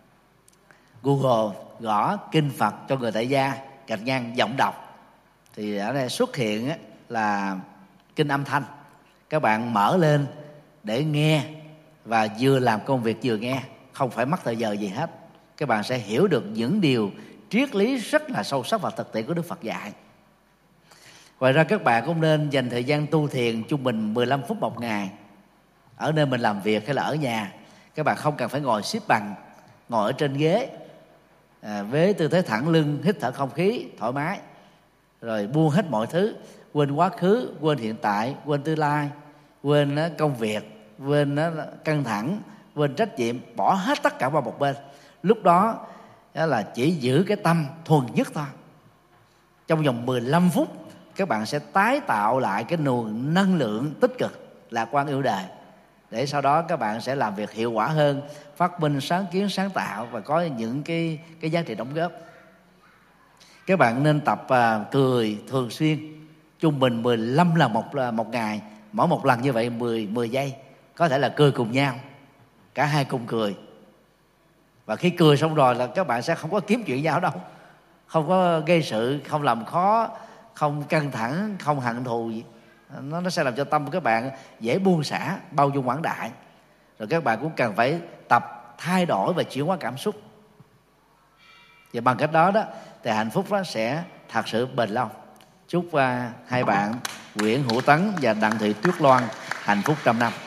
Google gõ Kinh Phật cho người tại gia / giọng đọc, thì ở đây xuất hiện là kinh âm thanh. Các bạn mở lên để nghe, và vừa làm công việc vừa nghe, không phải mất thời giờ gì hết. Các bạn sẽ hiểu được những điều triết lý rất là sâu sắc và thực tiễn của Đức Phật dạy. Ngoài ra các bạn cũng nên dành thời gian tu thiền trung bình 15 phút một ngày, ở nơi mình làm việc hay là ở nhà. Các bạn không cần phải ngồi xếp bằng, ngồi ở trên ghế với tư thế thẳng lưng, hít thở không khí thoải mái, rồi buông hết mọi thứ, quên quá khứ, quên hiện tại, quên tương lai, quên công việc, quên căng thẳng, quên trách nhiệm, bỏ hết tất cả vào một bên. Lúc đó là chỉ giữ cái tâm thuần nhất thôi. Trong vòng 15 phút các bạn sẽ tái tạo lại cái nguồn năng lượng tích cực, lạc quan, yêu đời, để sau đó các bạn sẽ làm việc hiệu quả hơn, phát minh sáng kiến, sáng tạo và có những cái giá trị đóng góp. Các bạn nên tập cười thường xuyên, trung bình 15 lần một ngày. Mỗi một lần như vậy 10 giây. Có thể là cười cùng nhau, cả hai cùng cười. Và khi cười xong rồi là các bạn sẽ không có kiếm chuyện nhau đâu, không có gây sự, không làm khó, không căng thẳng, không hận thù gì. Nó sẽ làm cho tâm của các bạn dễ buông xả, bao dung quảng đại. Rồi các bạn cũng cần phải tập thay đổi và chuyển hóa cảm xúc. Và bằng cách đó thì hạnh phúc đó sẽ thật sự bền lâu. Chúc hai bạn Nguyễn Hữu Tấn và Đặng Thị Tuyết Loan hạnh phúc trăm năm.